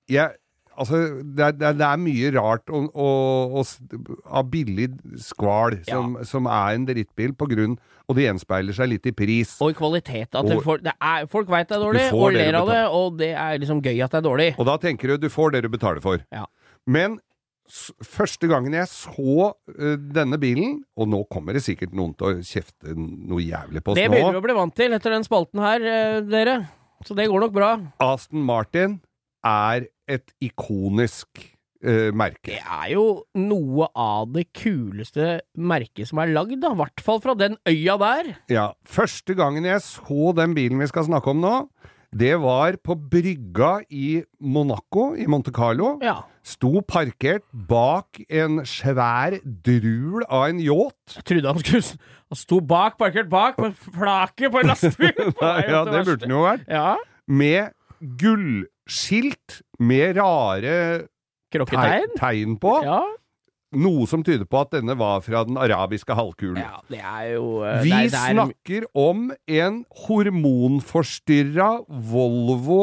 det mye rart av billig skval som en drittbil på grunn, og det gjenspeiler seg litt i pris. Og i kvalitet. Folk vet det dårlig, og ler av det, og det liksom gøy at det dårlig. Og da tenker du får det du betaler for. Ja. Men første gangen jeg så denne bilen, og nå kommer det sikkert noen til å kjefte noe jævlig på oss nå. Det begynner vi å bli vant til etter den spalten her, dere. Så det går nok bra. Aston Martin et ikonisk merke. Det jo noe av det kuleste merket som lagd, da. I hvert fall fra den øya der. Ja, første gangen jeg så den bilen vi skal snakke om nå, det var på brygga i Monaco, i Monte Carlo. Ja. Sto parkert bak en svær drul av en yacht. Jeg trodde han sto parkert bak, med flaket på en lastebil. Ja, det burde den jo vært. Ja. Med gullskilt med rare tegn på. Ja. Noe som tyder på at denne var fra den arabiske halvkulen. Ja, det jo... Vi snakker om en hormonforstyrra Volvo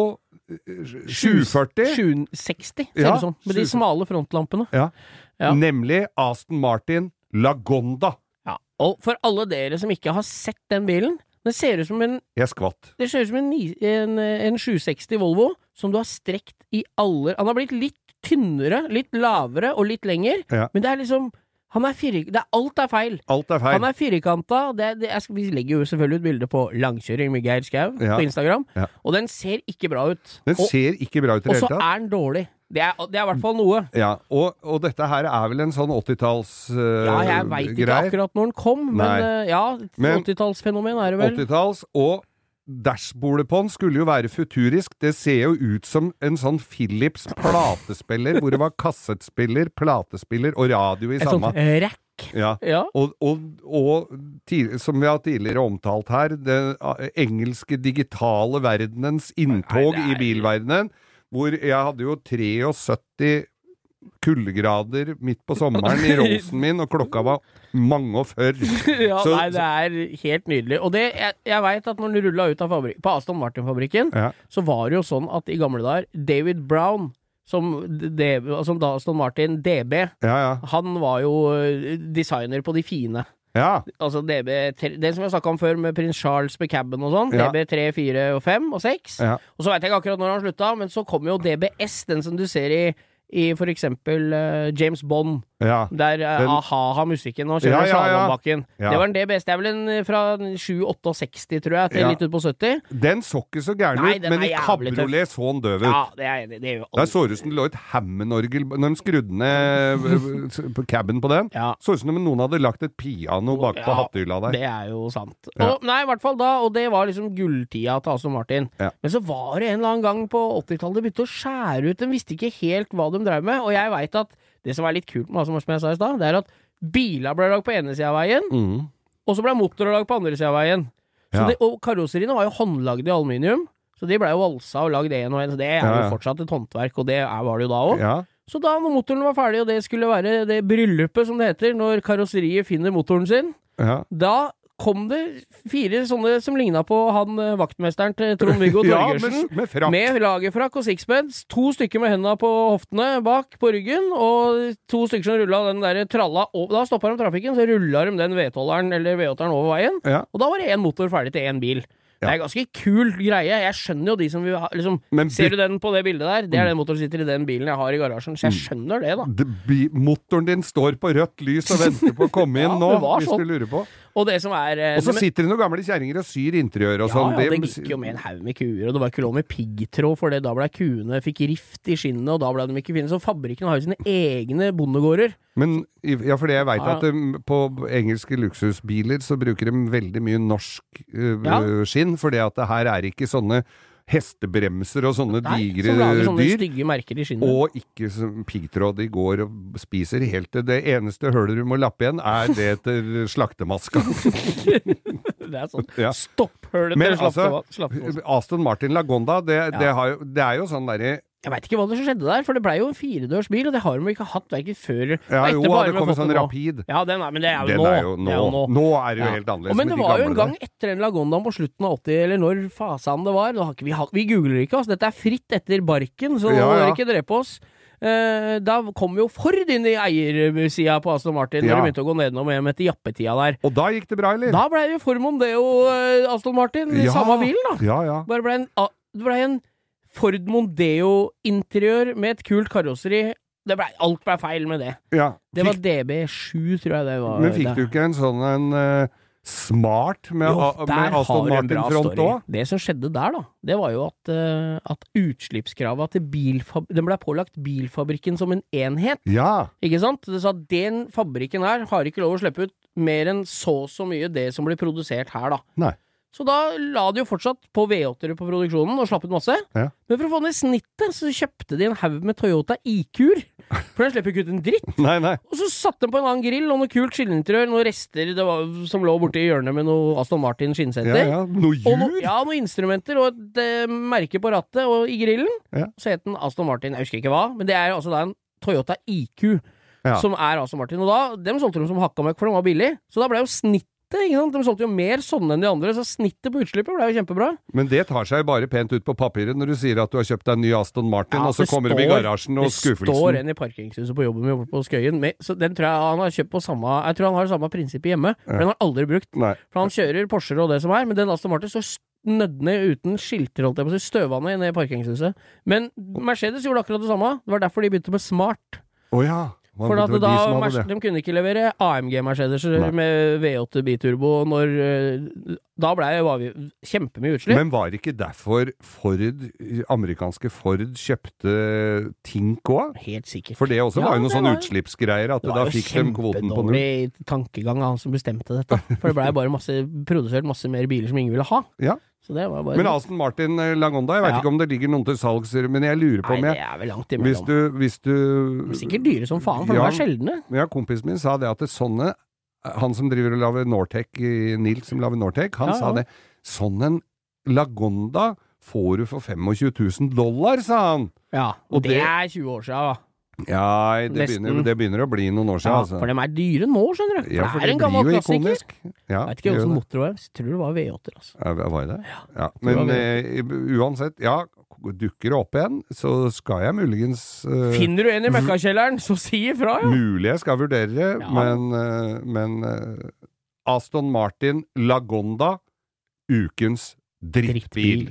740. 760, ser det sånn. Med de smale frontlampene. Ja. Nemlig Aston Martin Lagonda. Ja, og for alle dere som ikke har sett den bilen, det ser ut som Jeg skvatt. Det ser ut som en 760 Volvo som du har strekt i alle... Han har blitt litt tynnere, litt lavere og litt lenger, men det liksom... Alt feil. Alt feil. Han firkanta. Vi legger jo selvfølgelig ut bilder på langkjøring med Geir Skau på Instagram, og den ser ikke bra ut. Ser ikke bra ut i det hele tatt. Og så den dårlig. Det i hvert fall noe. Ja, og dette her vel en sånn 80-talls ja, jeg vet ikke akkurat når den kom, men 80-tallsfenomen det vel. 80-talls, og dashbordet på den skulle jo være futurisk. Det ser jo ut som en sånn Philips platespiller, hvor det var kassettspiller, platespiller og radio i samme. Et sånt rack. Ja. Og som vi har tidligere omtalt her, den engelske digitale verdenens inntog i bilverdenen, hvor jeg hadde jo 73 kuldegrader midt på sommeren i Rosen min, og klokka var mange og før. Ja, det helt nydelig. Og jeg vet at når du rullet ut av på Aston Martin-fabrikken, så var det jo sånn at i gamle dager, David Brown, som Aston Martin DB, han var jo designer på de fine. Ja. Altså DB, det som vi har snakket om før med Prins Charles med cabben og sånn, DB 3, 4 og 5 og 6. Og så vet jeg ikke akkurat når han slutta, men så kom jo DBS, den som du ser i for eksempel James Bond, der A-ha har musikken og kjører Slalombakken. Det var en DBS, det vel en fra 7-68, tror jeg, til litt ut på 70. Den så ikke så gærne ut, men i kabriolet så han døv ut. Ja, det enig. Der så ut som det lå et Hammond-orgel, når de skrudde ned på cabben på den, så ut som noen hadde lagt et piano bak på hattehylla der. Det jo sant. Og, nei, i hvert fall da, og det var liksom gulltida til Aston Martin. Men så var det en eller annen gang på 80-tallet det begynte å skjære ut, de visste ikke helt hva de drev med, og jeg vet at det som litt kult med som jeg sa i sted, det at biler ble lagd på ene siden av veien, og så ble motorer lagd på andre siden av veien. Og karosseriene var jo håndlagd i aluminium, så de ble jo valsa og lagd en og en, så det jo fortsatt et håndverk, og det var det jo da også. Så da når motoren var ferdig, og det skulle være det bryllupet som det heter, når karosseriet finner motoren sin, da kom det 4 sånne som lignet på han vaktmesteren til Trond-Viggo Torgersen, med lagerfrakk og sixpence, 2 stykker med hendene på hoftene bak på ryggen, og 2 stykker som rullet den der tralla, og da stoppet de trafikken, så rullet de den V12-eren eller V8-eren over veien, og da var det en motor ferdig til en bil. Det ganske kul greie. Jeg skjønner jo de som vil ha liksom, ser du den på det bildet der? Det den motoren sitter i den bilen jeg har i garasjen, så jeg skjønner det da. Motoren din står på rødt lys og venter på å komme inn nå, hvis du lurer på. Og det som og så sitter det noen gamle kjerringer og syr interiør og sånn. Ja, det gikk jo med en haug med kuer, og det var ikke lov med piggtråd, for det da ble kuene, fikk rift i skinnene, og da ble de ikke finne. Så fabrikken har jo sine egne bondegårder. Men, fordi jeg vet at på engelske luksusbiler så bruker de veldig mye norsk skinn, fordi at det her ikke sånne hestebremser og sånne digre som lager sånne dyr. stygge merker i skinnet. Og ikke som piggtråd de går og spiser helt til det eneste hølet du må lappe igjen, det til slaktemaska. Det sånn stopphølet Men til altså, slaktemaska. Aston Martin Lagonda, det er jo sånn derre Jeg vet ikke hva det som skjedde der, for det ble jo en 4-dørs bil, og det har de ikke hatt hverken før jo, det kom en sånn rapid. Ja, men det er jo nå. Nå er det jo helt annerledes. Men det var jo en gang etter en Lagonda på slutten av 80, eller når fasen det var. Vi googler ikke, altså. Dette er fritt etter barken, så nå må dere ikke drepe oss. Da kom jo Ford inn i eiersida på Aston Martin når de begynte å gå nedenom hjem etter jappetida der. Og da gikk det bra, eller? Da ble det jo Ford Mondeo Aston Martin i samme bilen, da. Ja. Det ble en Ford Mondeo-interiør med et kult karosseri. Alt ble feil med det. Ja, det var DB7, tror jeg det var. Men fikk du ikke en sånn smart med Aston Martin-front også? Det som skjedde der, da, det var jo at utslippskrava til den ble pålagt bilfabrikken som en enhet. Ja. Ikke sant? Det sa at den fabrikken her har ikke lov å slippe ut mer enn så mye det som blir produsert her, da. Nei. Så da la de jo fortsatt på V8-ere på produksjonen og slapp ut masse. Ja. Men for å få ned snittet, så kjøpte de en haug med Toyota IQ-er. For den slipper ikke ut en dritt. Nei. Og så satte de på en annen grill og noe kult skillinteriør, noen rester som lå borte i hjørnet med noe Aston Martin skinnsetter. Ja, noe hjul? Noen instrumenter og et merke på rattet og i grillen. Ja. Så het den Aston Martin, jeg husker ikke hva, men det er altså da en Toyota IQ som er Aston Martin. Og da, dem solgte de som hakka møkk, for de var billig. Så da ble jo snittet, ikke sant? De solgte jo mer sånne enn de andre, så snittet på utslippet ble jo kjempebra. Men det tar seg bare pent ut på papiret når du sier at du har kjøpt deg en ny Aston Martin, og så kommer de i garasjen og skuffelsen. Det står en i parkingshuset på jobben min på Skøyen, så den tror jeg han har kjøpt på jeg tror han har samme prinsippet hjemme, for den har aldri brukt. Nei. For han kjører Porscher og det som men den Aston Martin så nødne uten skilter, holdt jeg på å si, støvende ned i parkingshuset. Men Mercedes gjorde akkurat det samme. Det var derfor de begynte med smart. Ja. For at de kunne ikke levere AMG-Mercedes med V8 biturbo da ble det kjempemye utslipp. Men var det ikke derfor amerikanske Ford kjøpte Tink også? Helt sikkert. For det også var jo noen sånne utslippsgreier, at da fikk de kvoten på null. Det var jo kjempedårlig tankegang av han som bestemte dette. For det ble bare produsert masse mer biler som ingen ville ha. Ja. Men Aston Martin Lagonda, jeg vet ikke om det ligger noen til salgs, men jeg lurer på det er vel langt imellom. Hvis du sikkert dyre som faen, for de er sjeldne. Ja, kompisen min sa det at sånne, han som driver og lager Nortec, Nils som lager Nortec, han sa det, sånn en Lagonda får du for $25,000, sa han. Ja, og det er 20 år siden, da. Ja, det begynner å bli noen år siden. Ja, for de er dyre nå, skjønner du. Ja, det er en gammel klassiker. Ja, jeg vet ikke hvordan motor var. Jeg tror det var V8, altså. Ja, var det? Ja. Men uansett, dukker det opp igjen, så skal jeg muligens finner du en i møkkakjelleren, så si ifra, ja. Mulig jeg skal vurdere det, men Aston Martin Lagonda, ukens drittbil.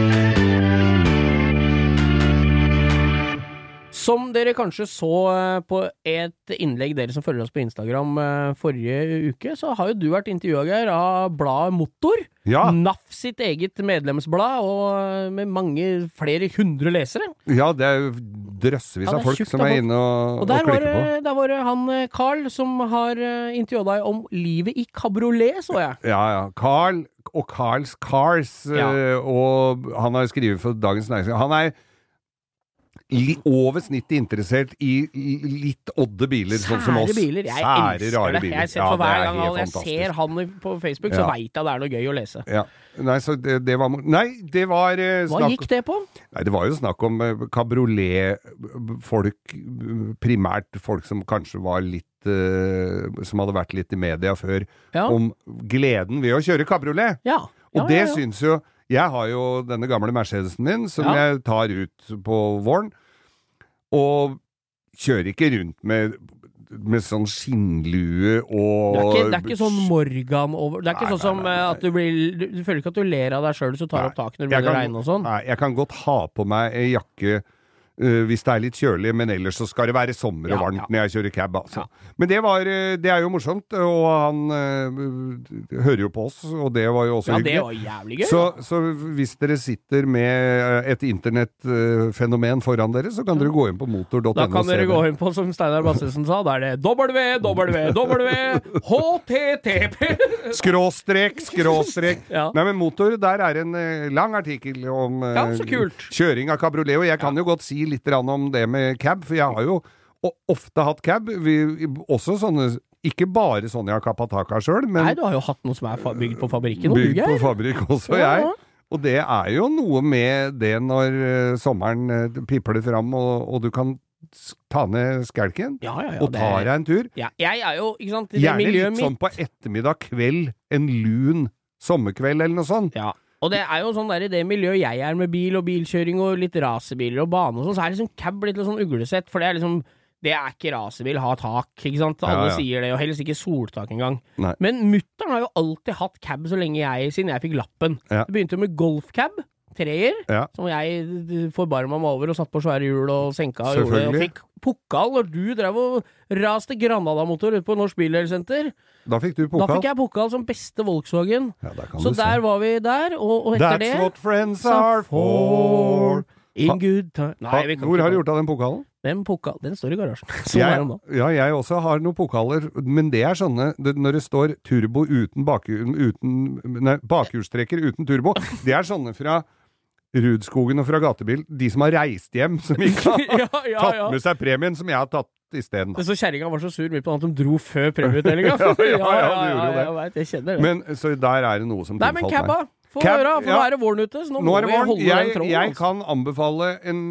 Som dere kanskje så på et innlegg dere som følger oss på Instagram forrige uke, så har jo du vært intervjuet, Geir, av bladet Motor. Ja. NAF sitt eget medlemsblad, og med flere 100 lesere. Ja, det er jo drøssevis av folk som er inne og klikker på. Der var det han Carl som har intervjuet deg om livet i kabriolet, så jeg. Ja. Carl og Carls Cars, og han har skrevet for Dagens Næringsliv. Han er over snittet interessert i litt odde biler, sånn som oss. Biler. Jeg elsker det. Jeg ser for hver gang jeg ser han på Facebook, så vet jeg det er noe gøy å lese. Ja. Nei, så det var Hva gikk det på? Nei, det var jo snakk om kabriolet-folk, primært folk som kanskje var litt som hadde vært litt i media før, om gleden ved å kjøre kabriolet. Ja. Og det synes jo jeg har jo denne gamle Mercedesen min, som jeg tar ut på våren, og kjører ikke rundt med sånn skinnlue og det er ikke sånn Morgan over. Det er ikke sånn som at du føler ikke at du ler av deg selv så tar opp taket når det blir regn og sånn. Nei, jeg kan godt ha på meg en jakke hvis det litt kjølig, men ellers så skal det være sommer og varmt når jeg kjører cab, altså. Men det jo morsomt, og han hører jo på oss, og det var jo også hyggelig. Ja, det var jævlig gøy. Så hvis dere sitter med et internettfenomen foran dere, så kan dere gå inn på motor.no. Da kan dere gå inn på, som Steinar Bassesen sa, da det www.http skråstrek. Nei, men motor, der en lang artikkel om så kult. Kjøring av kabriolet, og jeg kan jo godt si litt om det med cab, for jeg har jo ofte hatt cab, også sånne, ikke bare sånne jeg har kappet tak av selv, men... Nei, du har jo hatt noe som bygd på fabrikken. Bygd på fabrikk også, jeg. Og det jo noe med det når sommeren pipler fram, og du kan ta ned skelken, og ta deg en tur. Ja, jeg jo, ikke sant, i det gjerne miljøet litt sånn på ettermiddag, kveld, en lun sommerkveld eller noe sånt. Ja. Og det jo sånn der i det miljøet jeg med bil og bilkjøring og litt rasebiler og bane og sånn, så liksom cab blitt litt sånn uglesett, for det liksom, det ikke rasebil, ha tak, ikke sant? Alle sier det, og helst ikke soltak engang. Nei. Men mutteren har jo alltid hatt cab så lenge siden jeg fikk lappen. Ja. Det begynte jo med golfcab, treer, som jeg forbarma meg over og satt på svære hjul og senka og gjorde, og fikk pokal når du drev og raste Granada-motor ut på Norsk Bilhelsenter. Da fikk du pokal? Da fikk jeg pokal som beste Volkswagen. Ja, så der var vi der, og etter det... That's what friends are for. In good time. Nei, hvor har du gjort av den pokalen? Den står i garasjen. Jeg også har noen pokaler, men det sånne, når det står turbo bakhjulstrekker uten turbo, det sånne fra Rudskogen og fra Gatebil, de som har reist hjem, som ikke har tatt med seg premien, som jeg har tatt i stedet. Så kjerringa var så sur mye på at de dro før premieutdelinga. Jeg kjenner det. Men så der det noe som tilfalt meg. Nei, men cabba! Få høre, for nå det våren ute, så nå må vi holde den tråden. Jeg kan anbefale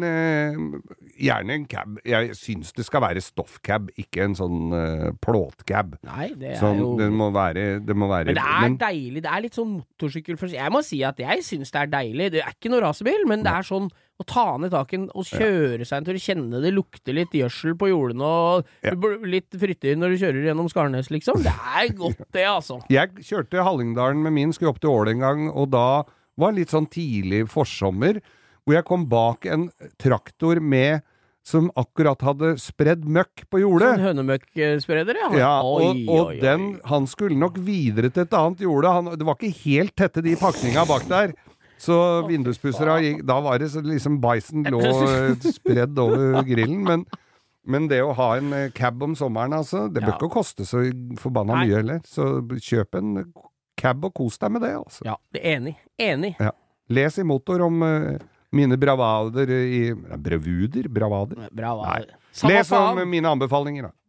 gjerne en cab. Jeg synes det skal være stoffcab, ikke en sånn plåtcab. Nei, det jo... Det må være... Men det deilig, det litt sånn motorsykkel. Jeg må si at jeg synes det deilig. Det ikke noe rasebil, men det sånn å ta ned taken og kjøre seg en tur, kjenne det lukter litt gjødsel på jordene og litt frytter når du kjører gjennom Skarnes, liksom. Det godt det, altså. Jeg kjørte Hallingdalen med min, skulle opp til Ål en gang, og da var litt sånn tidlig forsommer, hvor jeg kom bak en traktor som akkurat hadde spredd møkk på jordet. Sånn hønemøkkspreder, ja. Og han skulle nok videre til et annet jorde. Det var ikke helt tette de pakninga bak der. Så vinduspussere, da var det liksom bæsjen lå spredd over grillen, men det å ha en cab om sommeren, altså, det bør ikke koste så forbanna mye heller. Så kjøp en cab og kos deg med det, altså. Ja, det enig. Ja. Les i motor om mine bravader Bravader? Bravader. Les om mine anbefalinger, da.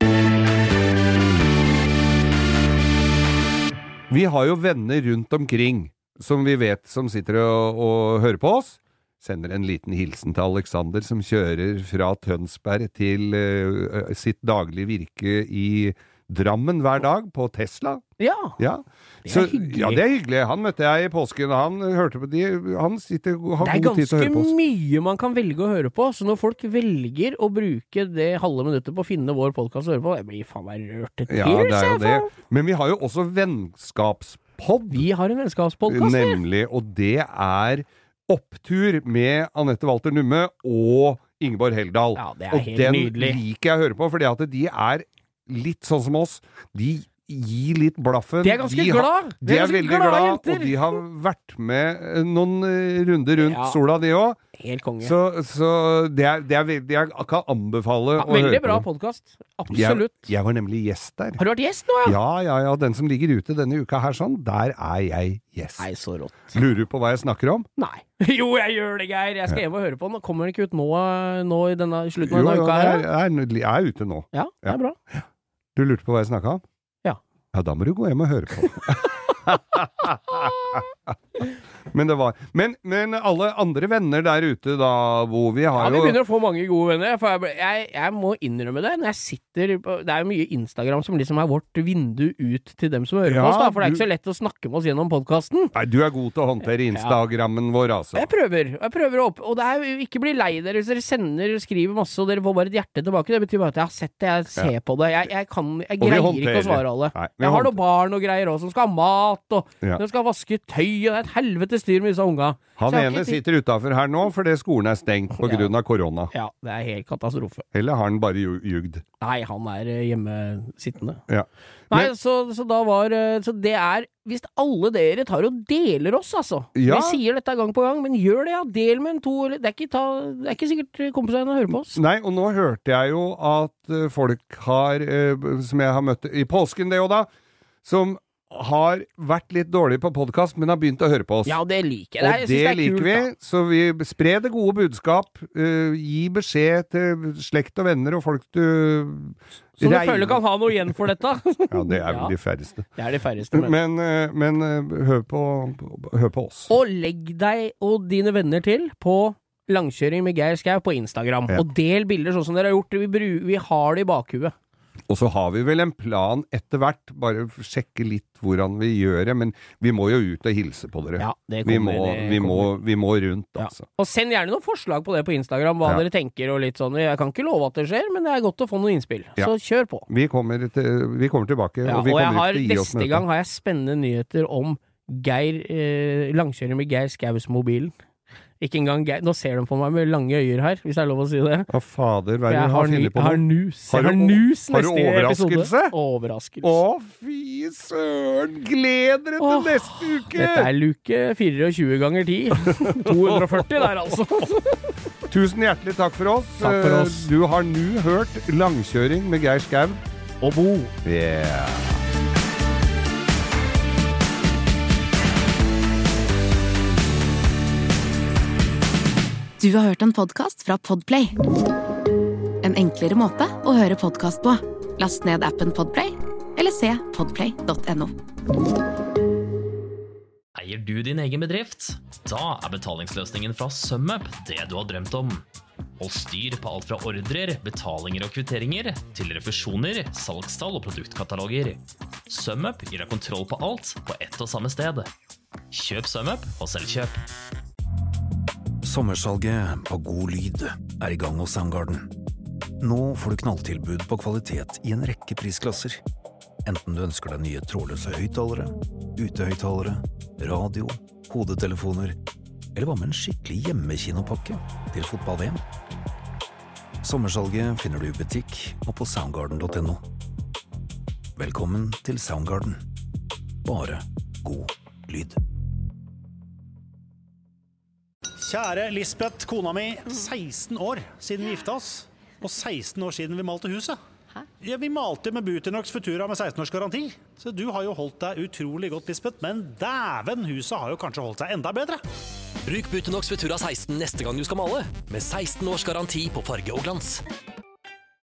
Vi har jo venner rundt omkring som vi vet som sitter og hører på oss. Sender en liten hilsen til Alexander som kjører fra Tønsberg til sitt daglige virke i Drammen hver dag på Tesla. Ja. Det hyggelig. Ja, det hyggelig. Han møtte jeg i påsken, og han hørte på han sitter og har god tid til å høre på oss. Det mye man kan velge å høre på, så når folk velger å bruke det halve minuttet på å finne vår podcast å høre på, jeg blir faen meg rørt til. Ja, det jo det. Men vi har jo også vennskapspodd. Vi har en vennskapspodcast. Nemlig, og det Opptur med Anette Walter Numme og Ingeborg Heldal. Ja, det helt nydelig. Og den liker jeg å høre på, fordi at de litt sånn som oss. De gir litt blaffen. De ganske glad. De veldig glad, og de har vært med noen runder rundt sola, de også. Helt konge. Så det veldig, jeg kan anbefale å høre på. Veldig bra podcast. Absolutt. Jeg var nemlig gjest der. Har du vært gjest nå, ja? Ja. Den som ligger ute denne uka her sånn, der jeg gjest. Nei, så rått. Lurer du på hva jeg snakker om? Nei. Jo, jeg gjør det, Geir. Jeg skal hjem og høre på den. Kommer den ikke ut nå i slutten av denne uka her? Jeg er ute nå. Ja, det er bra. Du lurte på hva jeg snakket om? Ja, da må du gå hjem og høre på. Men alle andre venner der ute da, hvor vi har vi begynner å få mange gode venner. For jeg må innrømme det. Når jeg sitter det jo mye Instagram som liksom vårt vindu ut til dem som hører på oss, da, for det ikke så lett å snakke med oss gjennom podcasten. Nei, du god til å håndtere Instagrammen vår, altså. Jeg prøver opp, og det ikke bli lei dere hvis dere skriver masse, og dere får bare et hjerte tilbake. Det betyr bare at jeg har sett det, jeg ser på det. Jeg greier ikke å svare alle. Jeg har noen barn og greier også, som skal ha mat, og de skal vaske tøy, og det et helvetes styr med disse unga. Han ene sitter utenfor her nå, fordi skolen er stengt på grunn av korona. Ja, det er helt katastrofe. Eller har han bare jugd? Nei, han er hjemme sittende. Ja. Nei, så det er, hvis alle dere tar og deler oss, altså. Ja. Vi sier dette gang på gang, men gjør det, ja. Del med en to, eller det er ikke sikkert kompisene hører på oss. Nei, og nå hørte jeg jo at folk har, som jeg har møtt i påsken det jo da, som har vært litt dårlig på podcast, men har begynt å høre på oss. Ja, det liker jeg. Og det liker vi, så vi sprer det gode budskap, gi beskjed til slekt og venner og folk du så du føler kan ha noe igjen for dette. Ja, det er vel de færreste. Det er de færreste. Men hør på oss. Og legg deg og dine venner til på langkjøring med Geir Skau på Instagram. Ja. Og del bilder sånn som dere har gjort. Vi har det i bakhuet. Og så har vi vel en plan etter hvert, bare sjekke litt hvordan vi gjør det, men vi må jo ut og hilse på dere. Ja, det kommer. Vi må rundt, altså. Og send gjerne noen forslag på det på Instagram, hva dere tenker og litt sånn. Jeg kan ikke love at det skjer, men det er godt å få noen innspill. Så kjør på. Vi kommer tilbake, og vi kommer ikke til å gi oss neste gang har jeg spennende nyheter om langkjøring med Geir Skaus mobilen. Ikke engang Geir. Nå ser de på meg med lange øyer her, hvis det er lov å si det. Å fader, hva er det jeg har nus. Jeg har nus neste episode. Overraskelse? Å, fy søren! Gled dere til neste uke! Dette er luke 24 ganger 10. 240 der, altså. Tusen hjertelig takk for oss. Takk for oss. Du har nå hørt Langkjøring med Geir Skau. Og Bo. Yeah. Du har hørt en podcast fra Podplay. En enklere måte å høre podcast på. Last ned appen Podplay, eller se podplay.no. Eier du din egen bedrift? Da er betalingsløsningen fra SumUp det du har drømt om. Hold styr på alt fra ordrer, betalinger og kvitteringer, til refusjoner, salgstall og produktkataloger. SumUp gir deg kontroll på alt på ett og samme sted. Kjøp SumUp og selvkjøp. Sommersalget av god lyd er i gang hos Soundgarden. Nå får du knalltilbud på kvalitet i en rekke prisklasser. Enten du ønsker deg nye trådløse høyttalere, utehøyttalere, radio, hodetelefoner, eller hva med en skikkelig hjemmekinopakke til fotball-VM. Sommersalget finner du i butikk og på soundgarden.no. Velkommen til Soundgarden. Bare god lyd. Kjære Lisbeth, kona mi, 16 år siden vi gifta oss, og 16 år siden vi malte huset. Hæ? Ja, vi malte med Butonox Futura med 16 års garanti, så du har jo holdt deg utrolig godt, Lisbeth, men dæven, huset har jo kanskje holdt seg enda bedre. Bruk Butonox Futura 16 neste gang du skal male, med 16 års garanti på farge og glans.